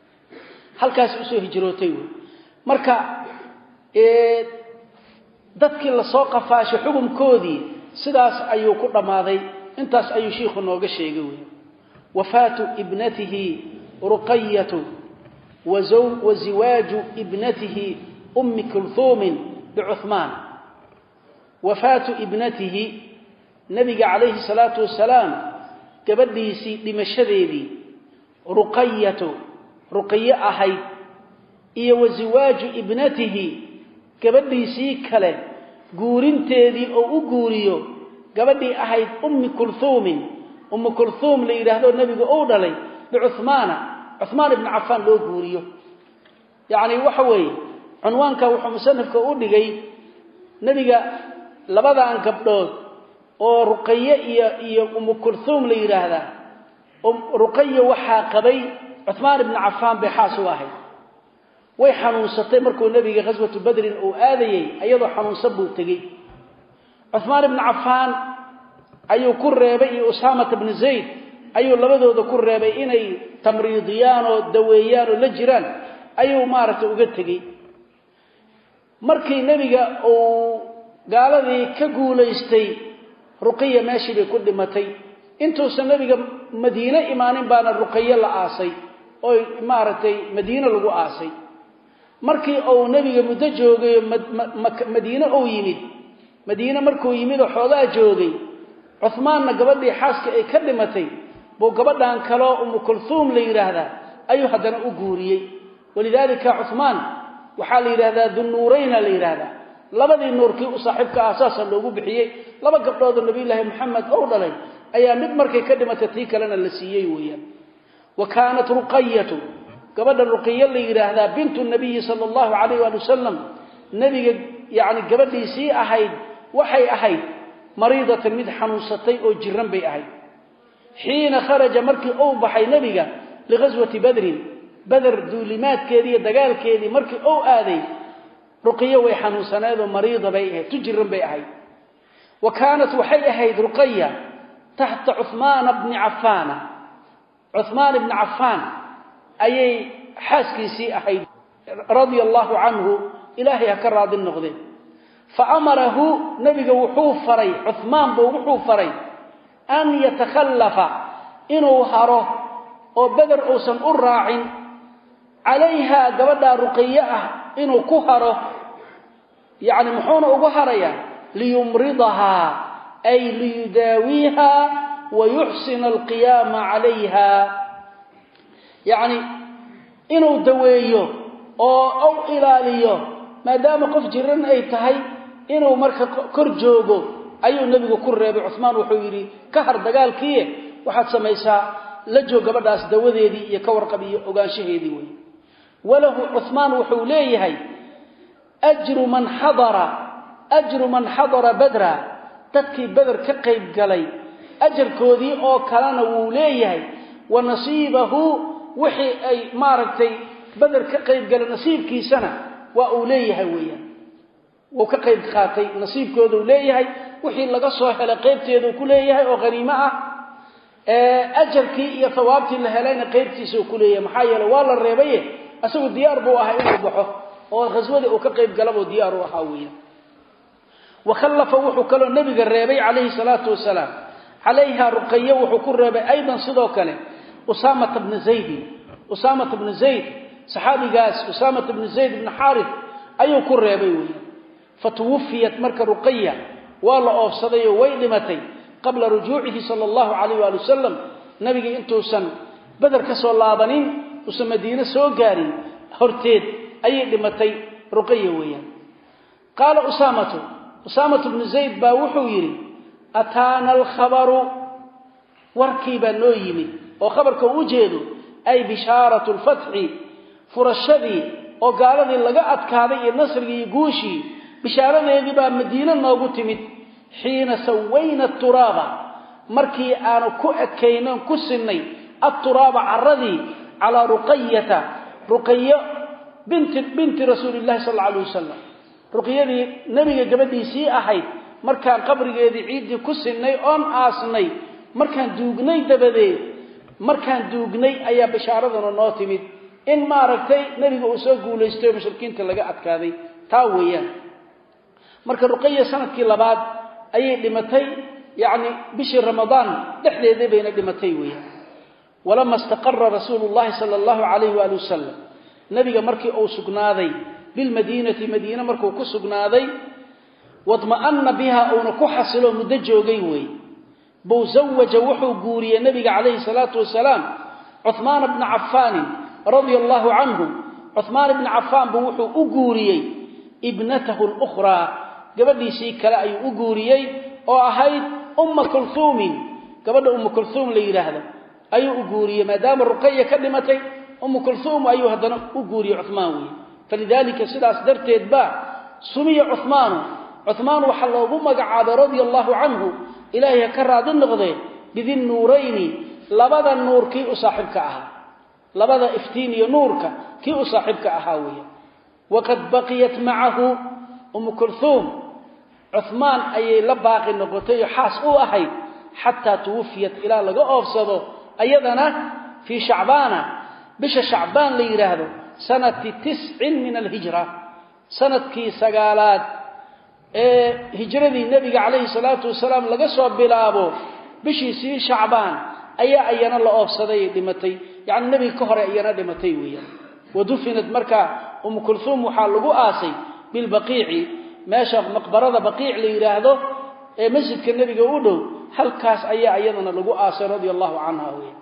halkaas u soo hijrootay marka ee dadkii la soo qafaashay xukunkoodii sidaas ayuu ku dhamaaday intaas ayuu sheekhu nooga sheegay weeyaan wafaatu ibnatihi ruqayyah وزو وزواج ابنته أم كلثوم بعثمان وفاة ابنته نبي عليه الصلاة والسلام كبديسي لمشذيذي رقية رقية أحي إيه وزواج ابنته كبديسي كله قورين تيذي أو قوريو كبدي أحي أم كلثوم أم كلثوم لإلهه النبي أولا لي بعثمان عثمان بن عفان لو غوريو يعني waxa way cinwaanka wuxuu musannafka u dhigay nabiga labada aan gabdhood oo ruqayya iyo iyo um kulthum la yiraahdaa um ruqayya waxa qabay Uthman ibn Affan bay xaasu ahay way xanuunsatay markuu nabiga qaswatu badr oo aadayay ayadoo xanuunsan buu tagay Uthman ibn Affan ayuu ku reebay Usama ibn Zayd ayuu labadooda ku reebay inay tamriidiyaan oo daweeyaan oo la jiraan ayuu maaragtay uga tagay markii nabiga oo gaaladii ka guuleystay ruqayya meeshii bay ku dhimatay intuusan nabiga madiina imaanin baana ruqayya la aasay oo maaragtay madiina lagu aasay markii uu nabiga muddo joogay madiina oo yimid madiina markuu yimid oo xoogaa joogay Uthmaanna gabadhii xaaska ay ka dhimatay buu gabadhan kale um kulthum la yiraahdaa ayuu hadana u guuriyay walidaalika Uthman waxa la yiraahdaa dunuurayna la yiraahdaa labadii nuurkii u saaxiibka asaasan loogu bixiyay laba gabdhood oo nabi ilaahi maxamed oo dhalay ayaa mid markay ka dhimatay tii kalena la siiyay weeyaan wa kaanat ruqayyah gabadha ruqayya la yiraahdaa bintu nabi sallallahu alayhi wa sallam nabiga yaani gabadhiisii ahayd waxay ahayd mariidatan mid xanuunsatay oo jiran bay ahayd حين خرج مركي أو بحي نبيغا لغزوة بدر بدر دولمات كيدي دقال كيدي مركي أو آذي رقية ويحانو سناد مريضة بيئة تجرم بيئة وكانت وحي أهيد رقية تحت عثمان بن عفان عثمان بن عفان أي حاسكي سي أهيد رضي الله عنه إلهي هكراد النغذين فأمره نبي وحو فري عثمان بوحو فري أن يتخلف إنه هره وبدر أوسن الراع عليها قبدا رقية إنه كهره يعني محون أبهريا ليمرضها أي ليداويها ويحسن القيام عليها يعني إنه دويه أو, أو إلاليه ما دام قف جرن أي تهي إنه مركا كرجوغو أيو النبي كرر بعثمان وحويري كهر دقال كيه وحد سميسا لجو قبداس دوذيدي يكور قبي أغانشهيدي وي وله عثمان وحوليه هي أجر من حضر أجر من حضر بدرا تدكي بدر كقيب قلي أجر كودي أو كلان ووليه ونصيبه وحي أي ماركتي بدر كقيب قلي نصيب كي سنة وأوليه ويا وكقيب خاتي نصيب كودي وليه وحي لقصوا حلا قيبتي ذو كليه أو غريمة أجر كي يثوابتي لهلين قيبتي سو كليه محايلة والله الريبية أسوي الديار بوها إنه بحه وغزوه وكقيب قلبه ديار وحاوية وخلف وحو كله النبي الريبي عليه الصلاة والسلام عليها رقية وحو كل أيضا صدوك له أسامة بن زيد أسامة بن زيد صحابي قاس أسامة بن زيد بن حارث أيو كل ريبي فتوفيت مركة رقية والله أفسدي ويلمتي قبل رجوعه صلى الله عليه وآله وسلم نبي انتو سن بدر كسو اللابنين وسن مدينة سوقارين هرتيد أي لمتي رقية ويا قال أسامة أسامة بن زيد باوحو يري أتانا الخبر وركيبا نويمي وخبرك وجهده أي بشارة الفتح فرشدي وقال ذي اللقاءت كهذه النصر يقوشي بشارة يذبا مدينة نوغتمت حين سوينا التراب مركي آنو كأكينا كسني التراب عرضي على رقية رقية بنت بنت رسول الله صلى الله عليه وسلم رقية نبي جبدي سي أحد مركان قبرgeedii ciidii ku sinay oon aasnay markaan duugnay dabadeed markaan duugnay ayaa bashaaradana noo timid in ma aragtay nabiga uu soo guuleystay mushrikiinta laga adkaaday taa weeyaan marka ruqayya sanadkii labaad ayay dhimatay yaani bishii ramadaan dhexdeedii bayna dhimatay weeyaan walama istaqarra rasuulullaahi sallallahu alayhi wa sallam nabiga markii uu sugnaaday bil madiinati madiina markuu ku sugnaaday واطمأن بها أو نكحصل مدجوجي وي بو زوج وحو غوري النبي عليه الصلاة والسلام عثمان بن عفان رضي الله عنه عثمان بن عفان بو وحو غوري ابنته الأخرى قبل شي كلا أي غوري أو أهيد أم كلثوم قبل أم كلثوم لي هذا أي غوري ما دام الرقية كلمتي أم كلثوم أي هذا غوري عثمان فلذلك سداس درت اتباع سمي عثمان عثمان وحلوه مقعد رضي الله عنه إلهي كراد النغضي بذي النورين لبدا النور كي أصاحبك أها لبدا افتيني نورك كي أصاحبك أهاوية وقد بقيت معه أم كلثوم عثمان أي لباقي النغطي حاسقوا أحي حتى توفيت إلى لقاء أفسده أيضنا في شعبان بش شعبان ليرهده سنة تسع من الهجرة سنة كي سقالات هجرتي النبي عليه الصلاة والسلام لقى صوب بلابو بشي سي شعبان أي أينا الله أفسدي دمتي يعني النبي كهر أينا دمتي ويا ودفنت مركا أم كلثوم وحالقوا آسي بالبقيع ماشى مقبرة بقيع ليراهده مسجد كالنبي قوله هل كاس أي أينا لقوا آسي رضي الله عنها ويا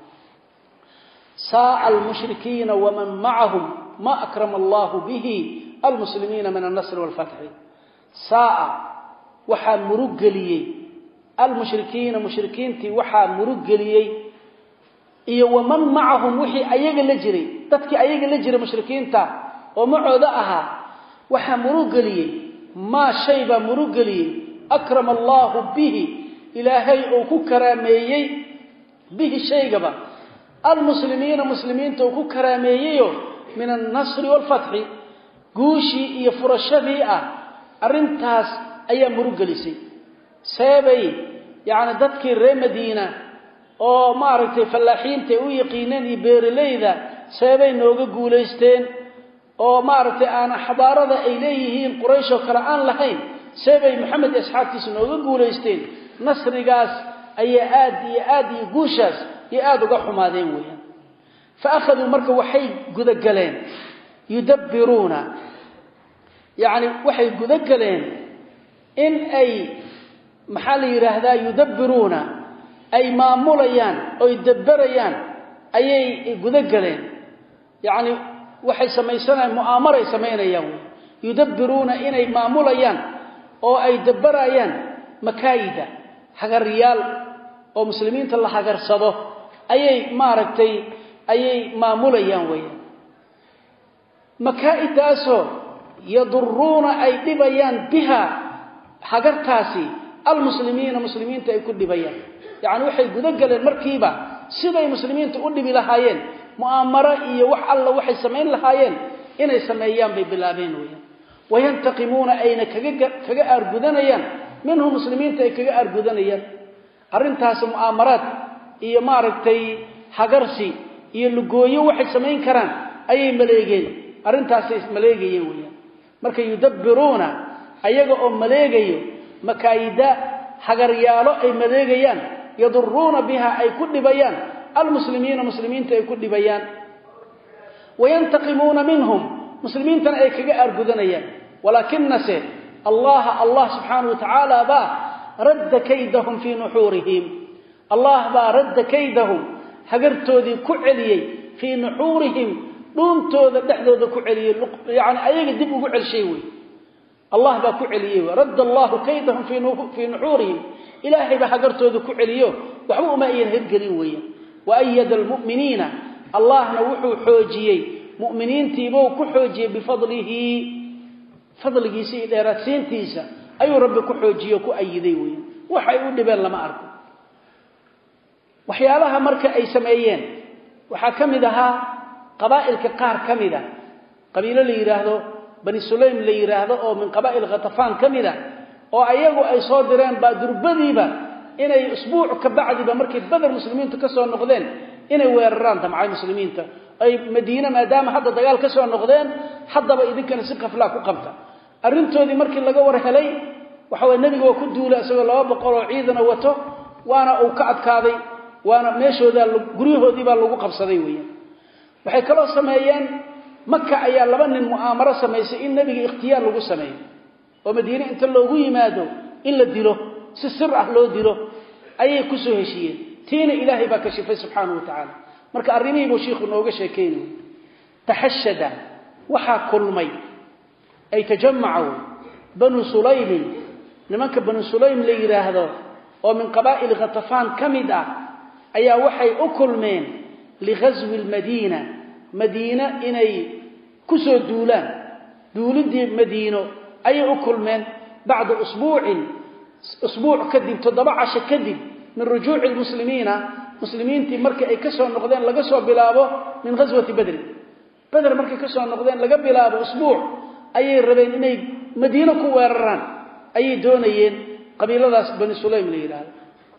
ساء المشركين ومن معهم ما أكرم الله به المسلمين من النصر والفتح ساء وحا مرقليي المشركين مشركينتي وحا مرقليي iyo waman maahum wixii ayaga la jiray dadkii ayaga la jiray mushrikiinta oo macooda aha waxa murugaliyay ma shayba murugaliyay akram Allah bihi ilaahay oo ku karaameeyay bihi shaygaba almuslimiina muslimiinta oo ku karaameeyayo min an-nasr wal fath guushi iyo furashadii ah arintaas ayaa murugelisay saabay yaani dadkii reer Madiina oo ma aragtay fallaaxiinta u yaqiineen beeraleyda saabay nooga guuleysteen oo ma aragtay aan xabaarada ay leeyihiin quraysh oo kala aan lahayn seebay maxamed asxaabtiisa nooga guuleysteen nasrigaas ayay aad iyo aad iyo guushaas iyo aad uga xumaadeen weeyaan fa akhaduu marka waxay gudagaleen yudabbiruuna yani waxay gudagaleen in ay maxaa la yiraahdaa yudabbiruuna ay maamulayaan oo dabbarayaan ayay gudagaleen yani waxay sameeysanayaan mu'amaray sameynayaan yudabbiruuna inay maamulayaan oo ay dabbarayaan makaayida hagariyal oo muslimiinta la hagarsado ayay maaragtay ayay maamulayaan weeyaan makaaidaaso yadurruuna ay dhibayaan biha hagartaasi almuslimiina muslimiinta ay ku dhibayaan yani waxay gudagaleen markiiba siday muslimiinta u dhibi lahaayeen mu'amara iyo wax alla waxay sameyn lahaayeen inay sameeyaan bay bilaabeen weeyaan wayantaqimuuna ayna kaga kaga argudanayaan minhum muslimiinta ay kaga argudanayaan arintaas mu'amaraad iyo maaragtay hagarsi iyo lugooyo waxay sameyn karaan ayay maleegeen arintaas ay maleegayeen weeyaan marka yudabbiruuna ayaga oo maleegayo makaayida hagaryaalo ay maleegayaan yadurruuna biha ay ku dhibayaan almuslimiina muslimiinta ay ku dhibayaan wayantaqimuuna minhum muslimiintana ay kaga argudanayaan walakinnase allah allah subhanahu wa ta'ala ba radda kaydahum fi nuhurihim allah ba radda kaydahum hagartoodii ku celiyay fi nuhurihim dhuuntooda dhaxdooda ku celiyay yani ayaga dib ugu celshay way allah ba ku celiyay radda allah kaydahum fi fi nuhurihim ilaahi ba hagartooda ku celiyo waxba uma ayeen hirgelin weeyaan wa ayyada almu'minina allahna wuxuu xoojiyay mu'miniintiiba ku xoojiyay bifadlihi fadligiisa dheeraadsiintiisa ayuu rabbi ku xoojiyo ku ayiday weeyaan waxay u dhibeen lama arko waxyaalaha marka ay sameeyeen waxa kamid aha qabaa'ilka qaar kamid ah qabiilo la yiraahdo bani sulaym la yiraahdo oo min qabaa'il ghatafan kamid ah oo ayagu ay soo direen baadurbadiiba inay usbuuc ka bacdiba markii badar muslimiintu ka soo noqdeen inay weeraraan damcay muslimiinta ay madiina maadaama hadda dagaal ka soo noqdeen haddaba idinkana si qafla ku qabta arintoodii markii laga war helay waxa way nabiga oo ku duulay asagoo laba boqol oo ciidan wato waana uu ka adkaaday waana meeshooda guriyahoodii baa lagu qabsaday weeyaan waxay kala sameeyeen makka ayaa laba nin mu'amaro sameysay in nabiga ikhtiyaar lagu sameeyo oo madiina inta loogu yimaado in la dilo si sir ah loo dilo ayay ku soo heshiyeen tiina ilaahay baa ka shifay subhanahu wa ta'ala marka arrimihii buu sheekhu nooga sheekeeyay tahashada waxa kulmay ay tajammacu banu sulaym nimanka banu sulaym la yiraahdo oo min qabaa'il ghatafan kamida ayaa waxay u kulmeen li ghazwi al-madina madina inay ku soo duulaan duulidii madiino ayay u kulmeen bacda usbuucin usbuuc kadib toddoba casho kadib min rujuuc al-muslimiina muslimiintii markii ay ka soo noqdeen laga soo bilaabo min ghazwati badr badr markii ka soo noqdeen laga bilaabo usbuuc ayay rabeen inay madiina ku weeraraan ayay doonayeen qabiiladaas bani sulaym la yiraahdo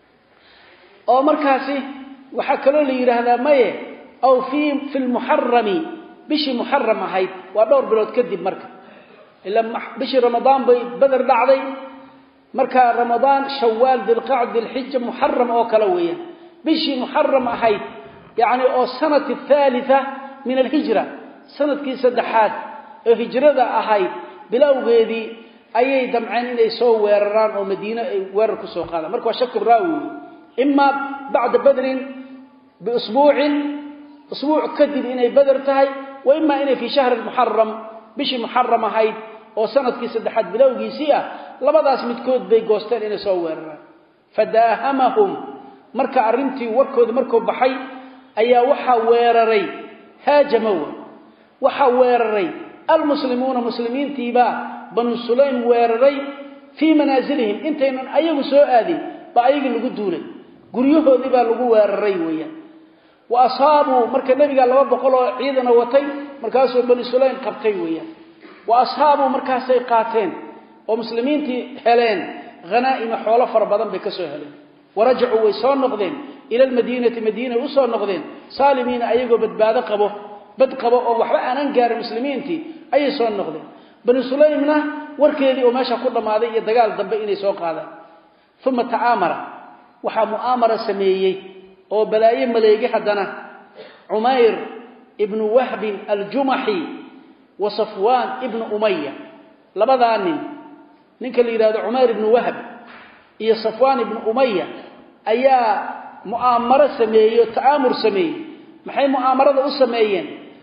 oo markaasi waxa kale la yiraahdaa maye aw fi fil muharrami bishi muharram ahayd waa dhowr bilood kadib marka ila bishi ramadaan bay badr dhacday marka ramadaan shawwal dhulqa'd dhulhijja muharram oo kala weeyaan bishi muharram ahayd yaani oo sanadii thalitha min alhijra sanadkii saddexaad ee hijrada ahayd bilowgeedii ayay damceen inay soo weeraraan oo madiina ay weerar ku soo qaadaan marka waa shak raawi imma ba'da badrin bi usbuu'in usbuuc kadib inay badr tahay wa imma inay fi shahr al-muharram bishi muharram ahayd oo sanadkii saddexaad bilowgiisii ah labadaas midkood bay goosteen inay soo weeraraan fadaahamahum marka arintii warkood markuu baxay ayaa waxa weeraray haajamaw waxa weeraray almuslimuuna muslimiintiiba banu sulaym weeraray fi manazilihim intaynan ayagu soo aadin ba ayagu lagu duulay guriyahoodii baa lagu weeraray weeyaan wa asaabu marka nabiga laba boqol oo ciidan watay markaasoo banu sulaym qabtay weeyaan wa asaabu markaasay qaateen oo muslimiintii heleen غنائم xoolo far badan bay ka soo heleen warajuu way soo noqdeen ila almadinati madina u soo noqdeen saalimiina ayagoo badbaado qabo bad qabo oo waxba aanan gaarin muslimiintii ay soo noqdeen bani sulaymna warkeedii oo meesha ku dhamaaday iyo dagaal dambe inay soo qaadaan thumma ta'amara waxa mu'amara sameeyay oo balaaye maleegi hadana Umayr ibn Wahb al-Jumahi wa Safwan ibn Umayyah labadan nin ninka la yiraahdo Umayr ibn Wahb iyo Safwan ibn Umayyah ayaa mu'amara sameeyay ta'amur sameeyay maxay mu'amarada u sameeyeen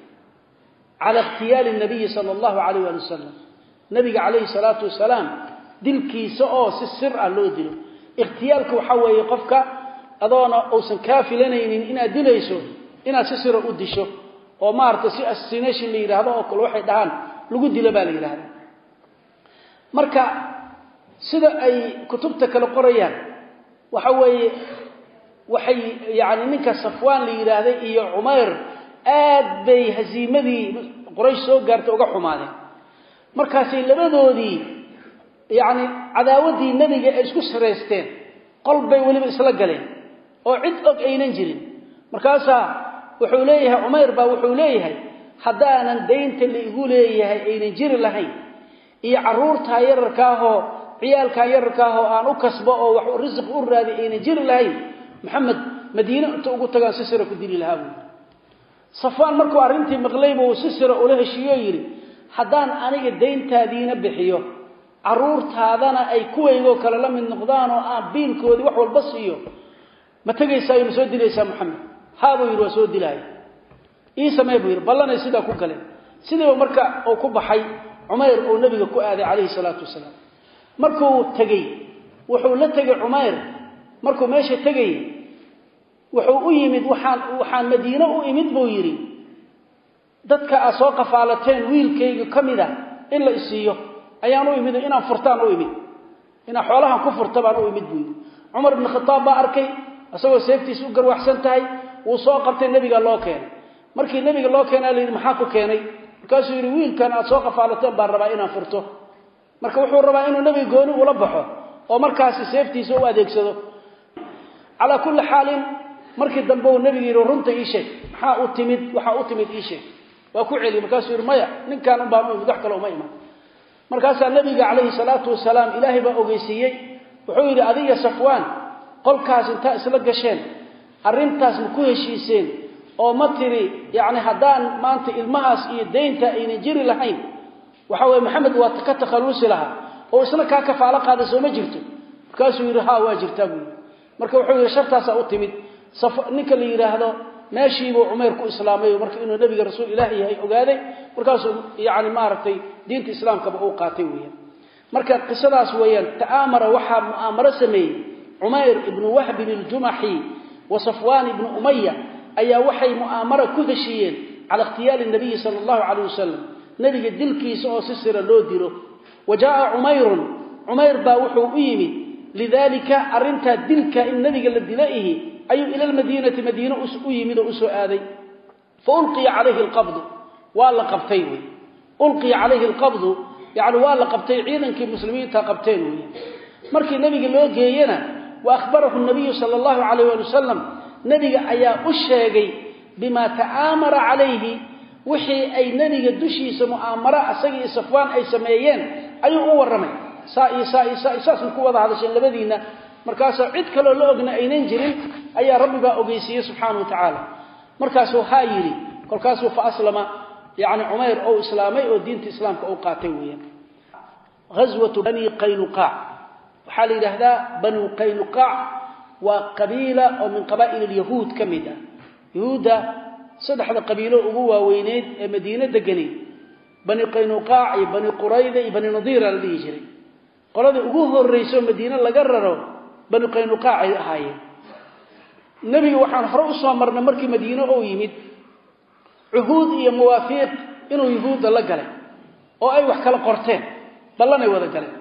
على اغتيال النبي صلى الله عليه وسلم نبي عليه الصلاة والسلام دلكي سؤو سسر اللو دلو اغتيالك وحوى قفك أضانا أوسن كافي لنين إنا دليسو إنا سسر أدشو ومارت السينيش اللي يرهده وكل واحد دهان لقد دلبال يرهده مركا سيدا أي كتبتك لقريان وحوى وحي يعني منك صفوان اللي يرهده إيا عمير aad bay haziimadii quraysh soo gaartay uga xumaadeen markaasay labadoodii yaani cadaawadii nabiga ay isku sareysteen qalbay waliba isla galeen oo cid og aynan jirin markaasa wuxuu leeyahay Umayr baa wuxuu leeyahay hadaanan deynta la igu leeyahay aynan jiri lahayn iyo caruurta yararka ah oo ciyaalka yararka ah oo aan u kasbo oo wax risq u raadi aynan jiri lahayn Muhammad Madiina inta ugu tagaan si sare ku dili lahaa صفوان markuu arintii maqlayba uu si sir u leeshiyo yiri hadaan aniga deyntaadiina bixiyo caruurtaadana ay kuweygo kala la mid noqdaan oo aan biilkoodi wax walba siiyo ma tagaysaa inuu soo dilaysa Muhammad haabo yiri soo dilay ii sameey buu yiri ballanay sida ku galeen sidoo marka uu ku baxay Umayr oo nabiga ku aaday kaleey salaatu wasalaam markuu tagay wuxuu la tagay Umayr markuu meesha tagay wuxuu u yimid waxaan waxaan Madiina u imid buu yiri dadka soo qafaalateen wiilkayga kamida in la isiyo ayaan u imid inaan furtaan u imid ina xoolahan ku furta baan u imid buu yiri Umar ibn Khattab baa arkay asagoo seeftiis u garwaxsan tahay uu soo qabtay nabiga loo keenay markii nabiga loo keenay leeyahay maxaa ku keenay markaasuu yiri wiilkan aad soo qafaalateen baan rabaa inaan furto marka wuxuu rabaa inuu nabiga gooni ula baxo oo markaas seeftiisa u adeegsado ala kulli xaalin markii dambe uu nabiga yiri runta ii sheeg waxa uu timid waxa uu timid ii sheeg waa ku celi markaas yiri maya ninkan u baan wax kale uma iman markaas nabiga kaleey salaatu wasalaam ilaahi baa ogeysiyay wuxuu yiri adiga Safwan qolkaas inta isla gasheen arintaas ma ku heshiiseen oo ma tiri yaani hadaan maanta ilmahaas iyo deynta ayna jiri lahayn waxa way Maxamed waa ka takhalusi laha oo isna ka kafaala qaaday soo ma jirto markaas yiri ha waa jirtaa marka wuxuu yiri shartaas u timid ninka la yiraahdo maashiibo Umayr ku islaamay markii inuu nabiga rasuul ilaahi yahay ogaaday markaas yaani maartay diinta islaamka uu qaatay weeyaan marka qisadaas weeyaan ta'amara waxa mu'amara sameeyay Umayr ibn Wahb al-Jumahi wa Safwan ibn Umayyah ayaa waxay mu'amara ku heshiyeen ala ikhtiyaal nabiy sallallahu alayhi wasallam nabiga dilkiisa oo si sir loo diro wajaa Umayr Umayr baa wuxuu u yimid lidalika arinta dilka in nabiga la dilay أي إلى المدينة مدينة أسؤيمد أسؤادي فألقي عليه القبض ولا قبتين ألقي عليه القبض يعني ولا قبتين عيدا كمسلمين تقبتين مركي النبي قال له جينا وأخبره النبي صلى الله عليه وسلم نبي أيا أشيغي بما تآمر عليه وحي أي نبي قدشي سمؤامرة أسقي صفوان أي سميين أي هو الرمي سائي سائي سائي سائي كوضع هذا الشيء لبدينا markaas cid kale loo ogna ayneen jirin ayaa rabbiga ogeysiyay subhanahu wa ta'ala markaas uu haayiri kolkaas uu fa aslama yaani Umayr oo islaamay oo diinta islaamka uu qaatay weeyaan ghazwatu bani qaynuqa waxa la yiraahdaa bani qaynuqa waa qabiila oo min qabaa'il al-yahuud kamida yahuuda saddexda qabiilo ugu waaweyneed ee Madiina deganay bani qaynuqa iyo bani qurayda iyo bani nadir la dhijiray qolada ugu horeyso Madiina laga raro bani qaynuqa ay ahaayeen nabiga waxaan hore u soo marnay markii Madiina oo yimid uhuud iyo muwaafiq inuu yahuuda la galay oo ay wax kala qorteen ballanay wada galeen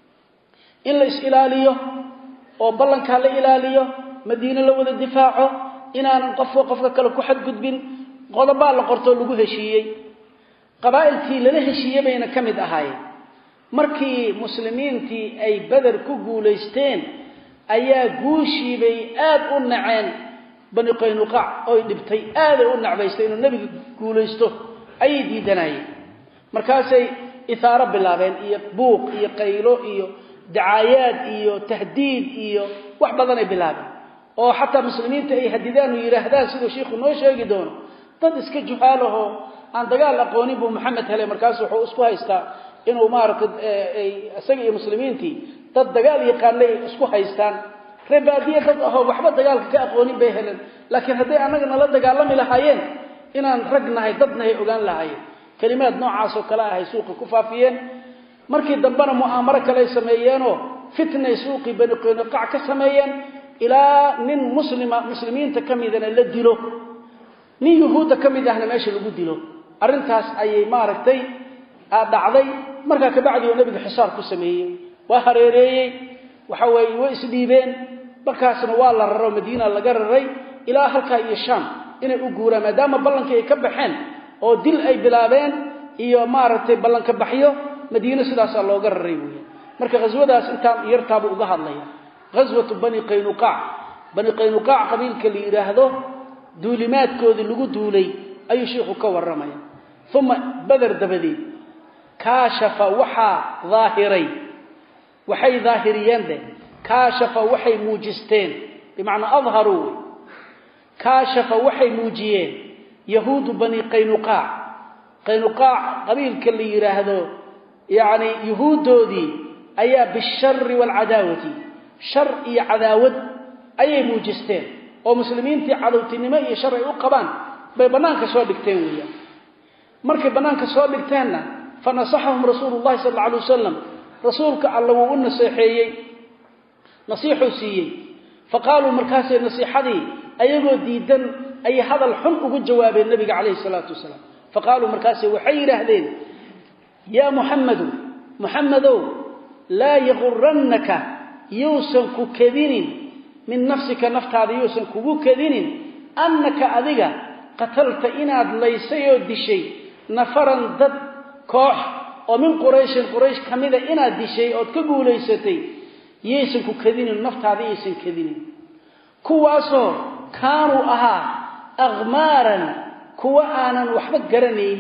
in la is ilaaliyo oo ballanka la ilaaliyo Madiina la wada difaaco inaan qof qofka kale ku xad gudbin qodobo la qorto lagu heshiiyay qabaa'ilkii la heshiiyay bayna kamid ahaayeen markii muslimiintii ay badar ku guuleysteen ayaa guushiibay aad u naceen bani qaynuqa oo dhibtay aad u nacbaystay inuu nabiga guuleysto ay diidanayeen markaasay إثارة باللابين إيه بوق إيه قيلو إيه دعايات إيه تهديد إيه وحبضنا باللابين أو حتى مسلمين تأي هددان ويرهدان سيدو شيخ نوشا يقدون ضد اسك جهاله عن دقال أقوني بو محمد هلي مركز وحو اسكوها يستا إنه مارك أساقي مسلمين تي ضد دقال يقال لي اسكوها يستان ربادية ضد أهو وحبا دقال كأقوني بيهلن لكن هدي أنا قلنا لدقال لم لهايين إنان رقنا هاي ضدنا هاي أغان لهايين كلمات نوع عاسو كلا هاي سوق كفافيين مركي دنبنا مؤامرة كلا يسميينو فتنة سوقي بني قينقاع كسميين إلى نين مسلم مسلمين تكميدنا للدلو نين يهود تكميدنا ماشي للدلو أرنتاس أي ماركتي أدعضي مركا كبعد النبي الحصار كسميين وهريري وحوي وإسديبين بكاسنا والله الرو مدينة لقرري إلى هلكا الشام إن أقول ما دام بلنك يكبحين أو دل أي بلابين إيو ماركتي بلنك بحيو مدينة سداس الله قرري مركا غزوة داس انتام يرتابوا بها الله غزوة بني قينقاع بني قينقاع قبيل كلي يراهدو دولمات كودي لغو دولي أي شيخ كور رمي ثم بدر دبدي كاشف وحا ظاهري وحي ظاهريان ده كاشف وحي موجستين بمعنى أظهروا كاشف وحي موجيين يهود بني قينقاع قينقاع قبيل كلي يراهدو يعني يهود دي أيا بالشر والعداوة شر iyo cadaawad ayay muujisteen oo muslimiintii cadawtinimo iyo shar ay u qabaan bay banaanka soo dhigteen weeyaan markay banaanka soo dhigteenna fanasahum rasuulullaahi sallallahu alayhi wasallam rasuulka allah uu naseexeeyay nasiixo siiyay faqaalu markaasay nasiixadii ayagoo diidan ay hadal xun ugu jawaabeen nabiga kaleey salaatu wasalaam faqaalu markaasay waxay yiraahdeen ya muhammadu muhammadow la yaghurrannaka يوسن ككذين من نفسك نفتاد يوسن ككذين أنك أذيك قتلت إناد ليس يودي شيء نفرا ضد كوح ومن قريش قريش كمذا إناد شيء أو تقول ليستي يوسن ككذين النفتاد يوسن كذين كواسو كانوا أها أغمارا كوانا وحبك قرنين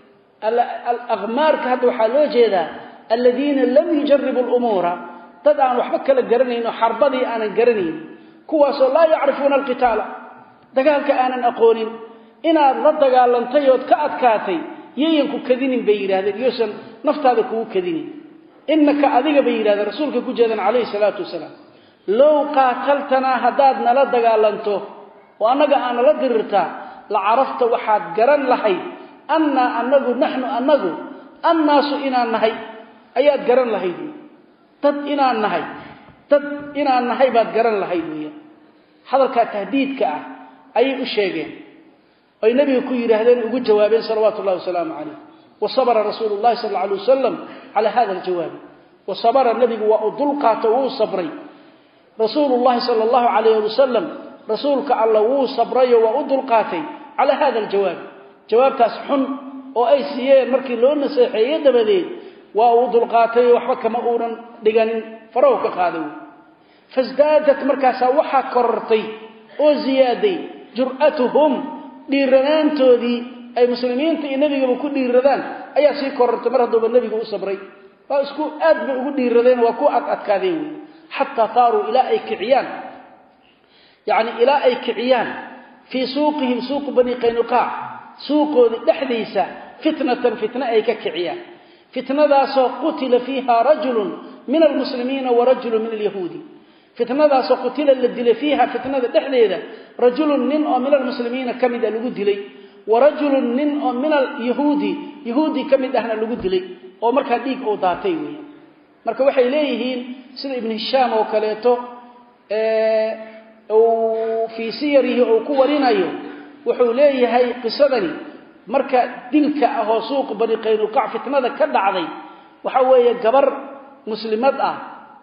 الأغمار كهدوا حالو جيدا الذين لم يجربوا الأمور تدعن وحبك للقرنين وحربضي أنا القرنين كواسو لا يعرفون القتال دقالك أنا أقولين إنا ردقال لنطيوت كأدكاتي يينكو كذين بير هذا يوسن نفت هذا كو كذين إنك أذيك بير هذا رسولك كجدا عليه الصلاة والسلام لو قاتلتنا هدادنا لدقال لنطو وأنك أنا لدرتا لعرفت وحاد قرن لحي أن أنه نحن أنه الناس إنا نهي أيات قرن لحي دي dad inaan nahay dad inaan nahay baad garan lahayd weeyo hadalka tahdiidka ah ay u sheegeen ay nabiga ku yiraahdeen ugu jawaabeen sallallahu wasallam alayhi wa sabara rasuulullaahi sallallahu alayhi wasallam ala hada aljawaab wa sabara nabiga wa udulqata wa sabray rasuulullaahi sallallahu alayhi wasallam rasuulka allah wa sabray wa udulqatay ala hada aljawaab jawaabtaas xun oo ay siiyeen markii loo naseexeeyay dabadeed وأوض القاتل وحبك مؤونا لغانين فروك قادوا فازدادت مركاسا وحا كررتي وزيادي جرأتهم ديرنان تودي أي مسلمين تي النبي بكو ديردان أي سي كررت مرهدوا بالنبي قو صبري فاسكو أدب قو ديردان وكو أتكاذين حتى طاروا إلى أي كعيان يعني إلى أي كعيان في سوقهم سوق بني قينقاع سوق دحديسة فتنة فتنة أي كعيان فتنة ذا قتل فيها رجل من المسلمين ورجل من اليهود فتنة ذا قتل الذي فيها فتنة دحديدة رجل من من المسلمين كمد لغدلي ورجل من من اليهود يهودي كمد احنا لغدلي او marka dhiig oo daatay weey marka waxay leeyihiin sida ibn hisham oo kaleeto ee oo fi siyarihi oo ku warinayo wuxuu leeyahay qisadani marka dilka ah oo suuq bani qaynuqac fitnada ka dhacday waxa weeye gabar muslimad ah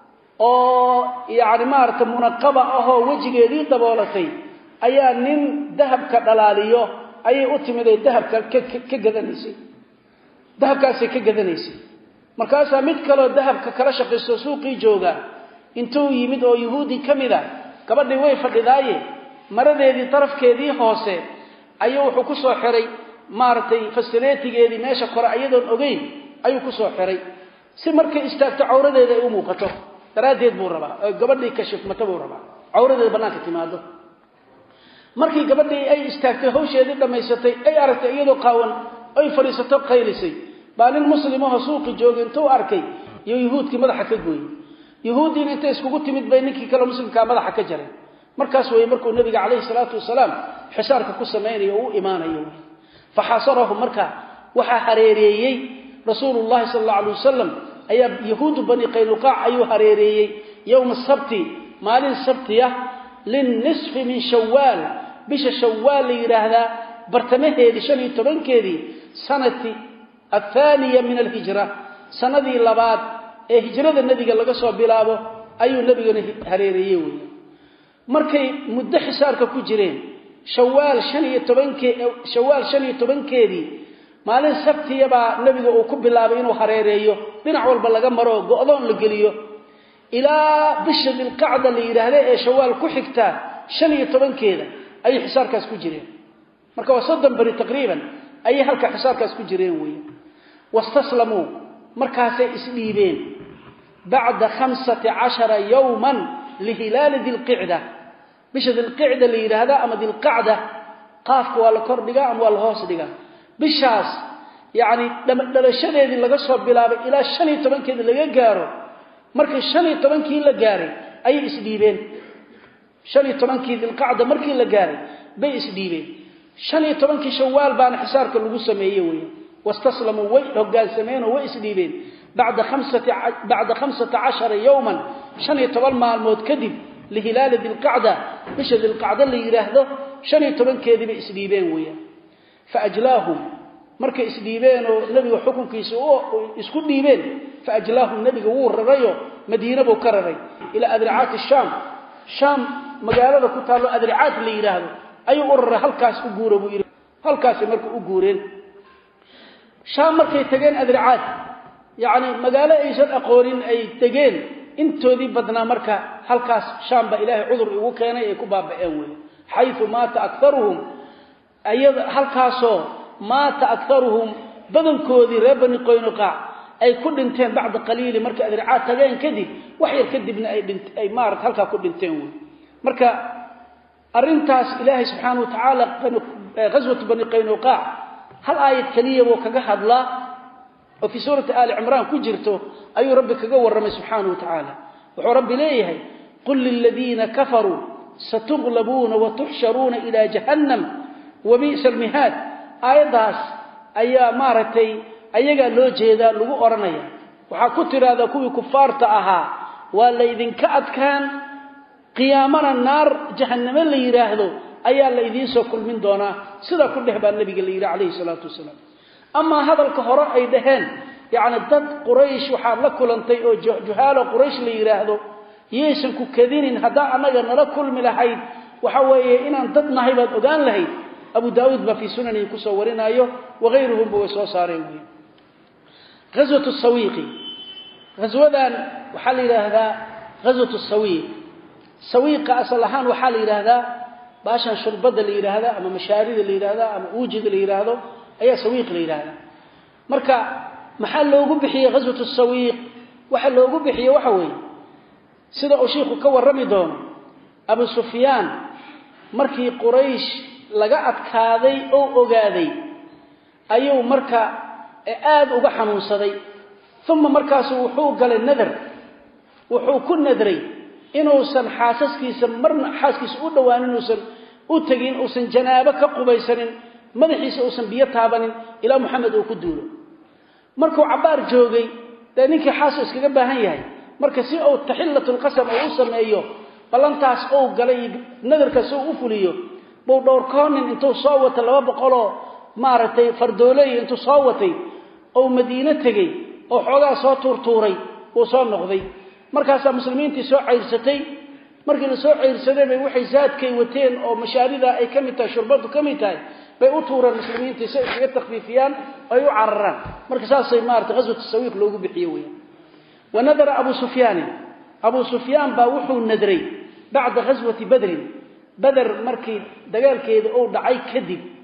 oo yaani maarta munaqaba ah oo wajigeedii daboolatay ayaa nin dahabka dhalaaliyo ayay u timiday dahabka ka gadanaysay dahabkaasi ka gadanaysay markaas mid kale oo dahabka kala shaqeysto suuqii jooga intuu yimid oo yahuudi kamida gabadhii way fadhidaaye maradeedii tarafkeedii hoose ayuu wuxuu ku soo xiray maartay fasaleetigeedii meesha kore ayadoon ogeyn ayuu ku soo xiray si markay istaagto cawradeeda ay u muuqato daraadeed buu rabaa gabadhii kashifmata buu rabaa cawradeeda banaanka timaado markii gabadhii ay istaagtay hawsheedii dhameysatay ay aragtay iyadoo qaawan ay fariisato qaylisay baalin muslimo suuqi joogay intuu arkay iyo yahuudkii madaxa ka gooyay yahuudiina inta iskugu timid bay ninkii kale muslimka madaxa ka jaray markaas way markuu nabiga kaleey salaatu wasalaam xisaarka ku sameeyay oo iimaanayo faxasarahu marka waxa hareereeyay rasuulullaahi sallallahu alayhi wasallam ayaa yahuud bani qaynuqa ayu hareereeyay yawm as-sabti maalin sabtiya lin nisf min shawwal bisha shawwal yiraahda bartamaheedi shan iyo toban keedi sanati الثانية من الهجرة سندي لبعض هجرة النبي laga soo bilaabo ayuu nabiguna hareeriyay markay muddo xisaarka ku jireen shawaal shan iyo toban ke shawaal shan iyo toban keedi maalin sabtiyaba nabiga uu ku bilaabay inuu hareereeyo dhinac walba laga maro go'doon la geliyo ilaa bisha dilqacda la yiraahdo ee shawaal ku xigta shan iyo toban keeda ay xisaarkaas ku jireen marka waa soddon bari taqriiban ay halka xisaarkaas ku jireen weey واستسلموا مركاسي اسليبين بعد خمسة عشر يوما لهلال ذي القعدة بش ذي القعدة اللي هذا أما ذي القعدة قافك ولا كردقة أم ولا هوس دقة بشاس يعني لما الشني ذي اللي قصب بلابه إلى الشني طبعا كذا اللي جاره مركز الشني طبعا كي اللي جاري أي اسليبين شني طبعا كي ذي القعدة مركز اللي جاري بي اسليبين شني طبعا كي شوال بان حسارك اللي قصة ميوي واستسلموا وقال سمين وإسليبين بعد خمسة بعد خمسة عشر يوما شن يتبال مع الموت كذب لهلال ذي القعدة مش ذي القعدة اللي يراهده شن يتبال كذب إسليبين ويا فأجلاهم مركا إسليبين ونبي وحكم كيسوه يسكن ليبين فأجلاهم النبي قوور رأيه مدينة بوكرري إلى أذرعات الشام شام مقالة كتالو أذرعات اللي يراهده أي أرر هالكاس أقوره هالكاس مركا أقورين شام markay tageen adricaad yaani magaalo ay shan aqoonin ay tageen intoodii badnaa marka halkaas sham ba ilaahay cudur ugu keenay ay ku baaba'een weey haythu maata aktharuhum ayad halkaasoo maata aktharuhum badankoodii reer bani qaynuqa ay ku dhinteen bacda qaliil marka adricaad tageen kadib wax yar kadibna ay dhintay ay maarad halka ku dhinteen weey marka arintaas ilaahay subhanahu wa ta'ala ghazwat bani qaynuqa هل آية كلية وكجا حدلا وفي سورة آل عمران كجرته أي رب كجا ورمي سبحانه وتعالى ورب ليه قل للذين كفروا ستغلبون وتحشرون إلى جهنم وبئس المهاد آية داس أي مارتي أي قال له جيدا لو أرنيا وحكتر هذا كوي كفار تأها ولا إذن كأت كان قيامنا النار جهنم اللي يراهدوا ayaa la idin soo kulmin doona sida ku dhexbaa nabiga la yiraahdo alayhi salatu wasalam amma hadalka hore ay dhaheen yaani dad quraysh waxa la kulantay oo juhaalo quraysh la yiraahdo yeeshan ku kadinin hada anaga nala kulmi lahayd waxa weeye inaan dad nahay baad ogaan lahayd abu daawud ba fi sunani ku soo warinayo waqeyruhum buu soo saaray ghazwatu sawiqi ghazwadan waxa la yiraahdaa ghazwatu sawiq sawiqa asalahan waxa la yiraahdaa baashan shurbada la yiraahdo ama mashaarida la yiraahdo ama uujida la yiraahdo ayaa sawiiq la yiraahdo marka maxaa loogu bixiyay ghazwatu sawiiq waxa loogu bixiyay waxa weey sida uu sheekhu ka warrami doono abu sufyaan markii quraysh laga adkaaday oo ogaaday ayuu marka aad uga xanuunsaday thumma markaas wuxuu galay nadar wuxuu ku nadray inuusan xaasaskiisa marna xaaskiisa u dhawaan inuusan u tagin uusan janaabo ka qubaysanin madaxiisa uusan biyo taabanin ilaa maxamed uu ku duulo markuu cabaar joogay ninkii xaas iskaga baahan yahay marka si uu tahillatul qasam uu sameeyo balantaas uu galay nadarkaas uu fuliyo buu dhowr koonin intuu soo wata laba boqol oo maartay fardoolay intuu soo watay oo madiina tagay oo xogaa soo tuurtuuray oo soo noqday markaas muslimiintii soo ceyrsatay markii la soo ceyrsaday bay waxay zaadkay wateen oo mashaarida ay kamid tahay shurbadu kamid tahay bay u tuureen muslimiintii si ay takhfiifiyaan ay u cararaan marka saasay maartay ghazwat sawiq loogu bixiyay weeyaan wanadara abu sufyaan abu sufyaan baa wuxuu nadray bacda ghazwati badr badr markii dagaalkeeda uu dhacay kadib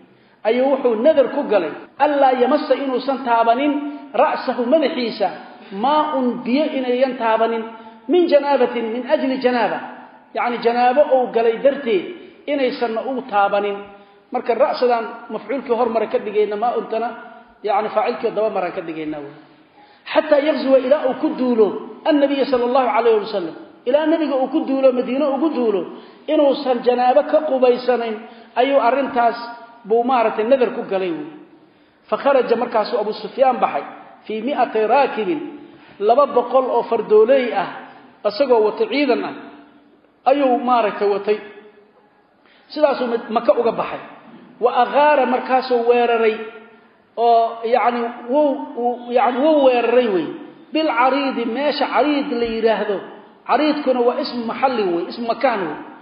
ayuu wuxuu nadar ku galay alla yamassa inuu san taabanin ra'sahu madaxiisa maa'un biyo inayan taabanin min janabatin min ajli janaba yani janaabo oo galay darteed inaysan u taabanin marka ra'sadan mafcuulkii hormar ka dhigayna maa'untana yani faa'ilkii daba mar ka dhigayna hatta yaghzu ila u kudulo annabi sallallahu alayhi wasallam ila nabiga uu kudulo madiina uu kudulo inuu san janaabo ka qubaysanayn ayuu arintaas buu maartay nadar ku galay fa kharaja markaas Abu Sufyaan baxay fi mi'ati raakib laba boqol oo fardoolay ah asagoo wata ciidan ah ayuu maartay watay sidaas uu Makka uga baxay wa agaara markaas uu weeraray oo yaani wuu yaani wuu weeraray way bil ariid meesha ariid la yiraahdo ariidkuna waa ism maxalli way ism makaan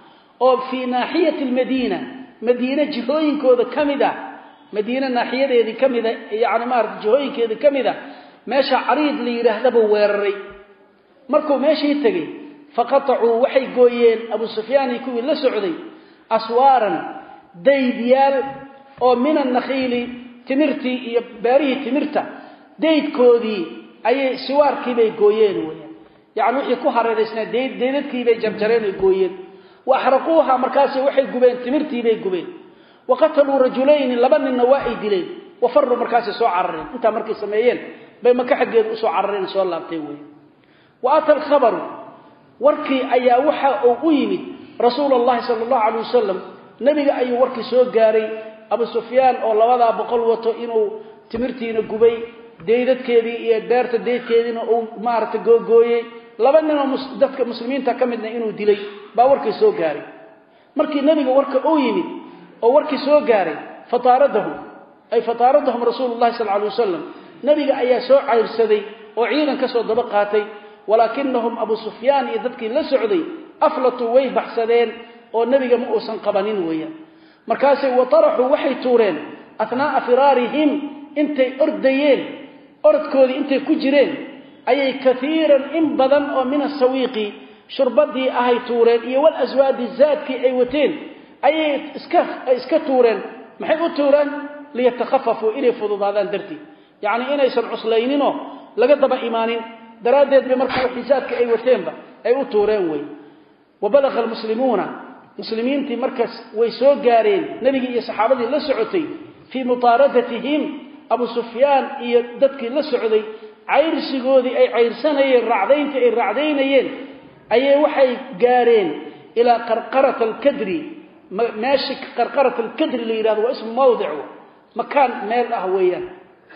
oo fi naahiyat al-Madina Madina jihooyinkooda kamida Madina naahiyadeedii kamida yaani maartay jihooyinkeedii kamida meesha ariid la yiraahdo weeraray markuu meeshii tagay faqata'u waxay gooyeen Abu Sufyaan kuwi la socday aswaaran daydiyal oo min an-nakhili timirti iyo baarihi timirta daydkoodii ayay siwaarkii bay gooyeen weeyaan yaani wixii ku hareereysna dayd daydadkii bay jarjareen ay gooyeen wa ahraquha markaas waxay gubeen timirtii bay gubeen wa qatalu rajulayn laban nawaa'i dileen wa farru markaas soo carareen inta markay sameeyeen bay Makka xageed u soo carareen soo laabtay weeyaan wa atal khabaru warkii ayaa waxa uu u yimid rasuulullaahi sallallahu alayhi wasallam nabiga ayuu warkii soo gaaray Abu Sufyaan oo labada boqol wato inuu timirtiina gubay deedadkeedii iyo beerta deedkeedina uu maarta googooyay laba nin oo dadka muslimiinta kamidna inuu dilay baa warkii soo gaaray markii nabiga warka uu yimid oo warkii soo gaaray fataaradahu ay fataaradahu rasuulullaahi sallallahu alayhi wasallam nabiga ayaa soo cayrsaday oo ciidan ka soo daba qaatay walakinahum Abu Sufyaan iyo dadkii la socday aflatu way baxsadeen oo nabiga ma uusan qabanin weeyaan markaas ay wataraxu waxay tuureen athnaa firarihim intay ordayeen orodkoodii intay ku jireen ayay kathiran in badan oo min as-sawiqi shurbadii ahay tuureen iyo wal aswaadi zaadki ay wateen ayay iska iska tuureen maxay u tuureen liyatakhafafu ila fududaadaan darti yaani inaysan cuslayninoo laga daba imaanin daraadeed bay markaa xisaabka ay wateenba ay u tuureen way وبلغ المسلمون مسلمين تي مركز ويسو غارين نبي iyo saxaabadii la socotay fi mutaradatihim Abu Sufyaan iyo dadkii la socday cayrsigoodii ay cayrsanayeen raacdaynta ay raacdaynayeen ayay waxay gaareen ila qarqarat al-kadri maashi qarqarat al-kadri la yiraahdo waa ism mawdic makan meel ah weeyaan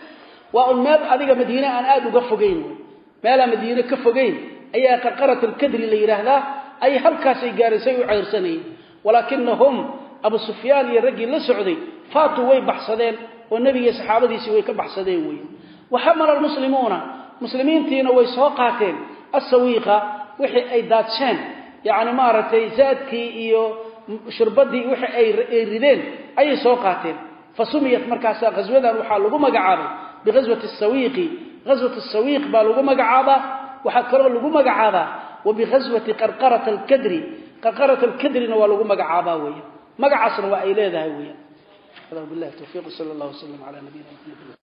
waa meel adiga Madiina aan aad uga fogeyn meel Madiina ka fogeyn ayaa qarqarat al-kadri la yiraahdaa ay halkaas ay gaarisay u cayrsanay walakinahum Abu Sufyaan iyo ragii la socday faatu way baxsadeen oo nabiga saxaabadiisii way ka baxsadeen way waxamala muslimuuna muslimiintiina way soo qaateen as-sawiqa wixii ay daadseen yaani maaratay zaadkii iyo shurbadii wixii ay rideen ay soo qaateen fasumiyat markaas qaswadan waxa lagu magacaabay bighazwati as-sawiqi ghazwatu as-sawiq baa lagu magacaabaa waxa kale lagu magacaabaa وبغزوة قرقرة الكدر قرقرة الكدر نوالغو مقعابا ويا مقعصر وإليه ذا ويا هذا بالله التوفيق صلى الله وسلم على نبينا محمد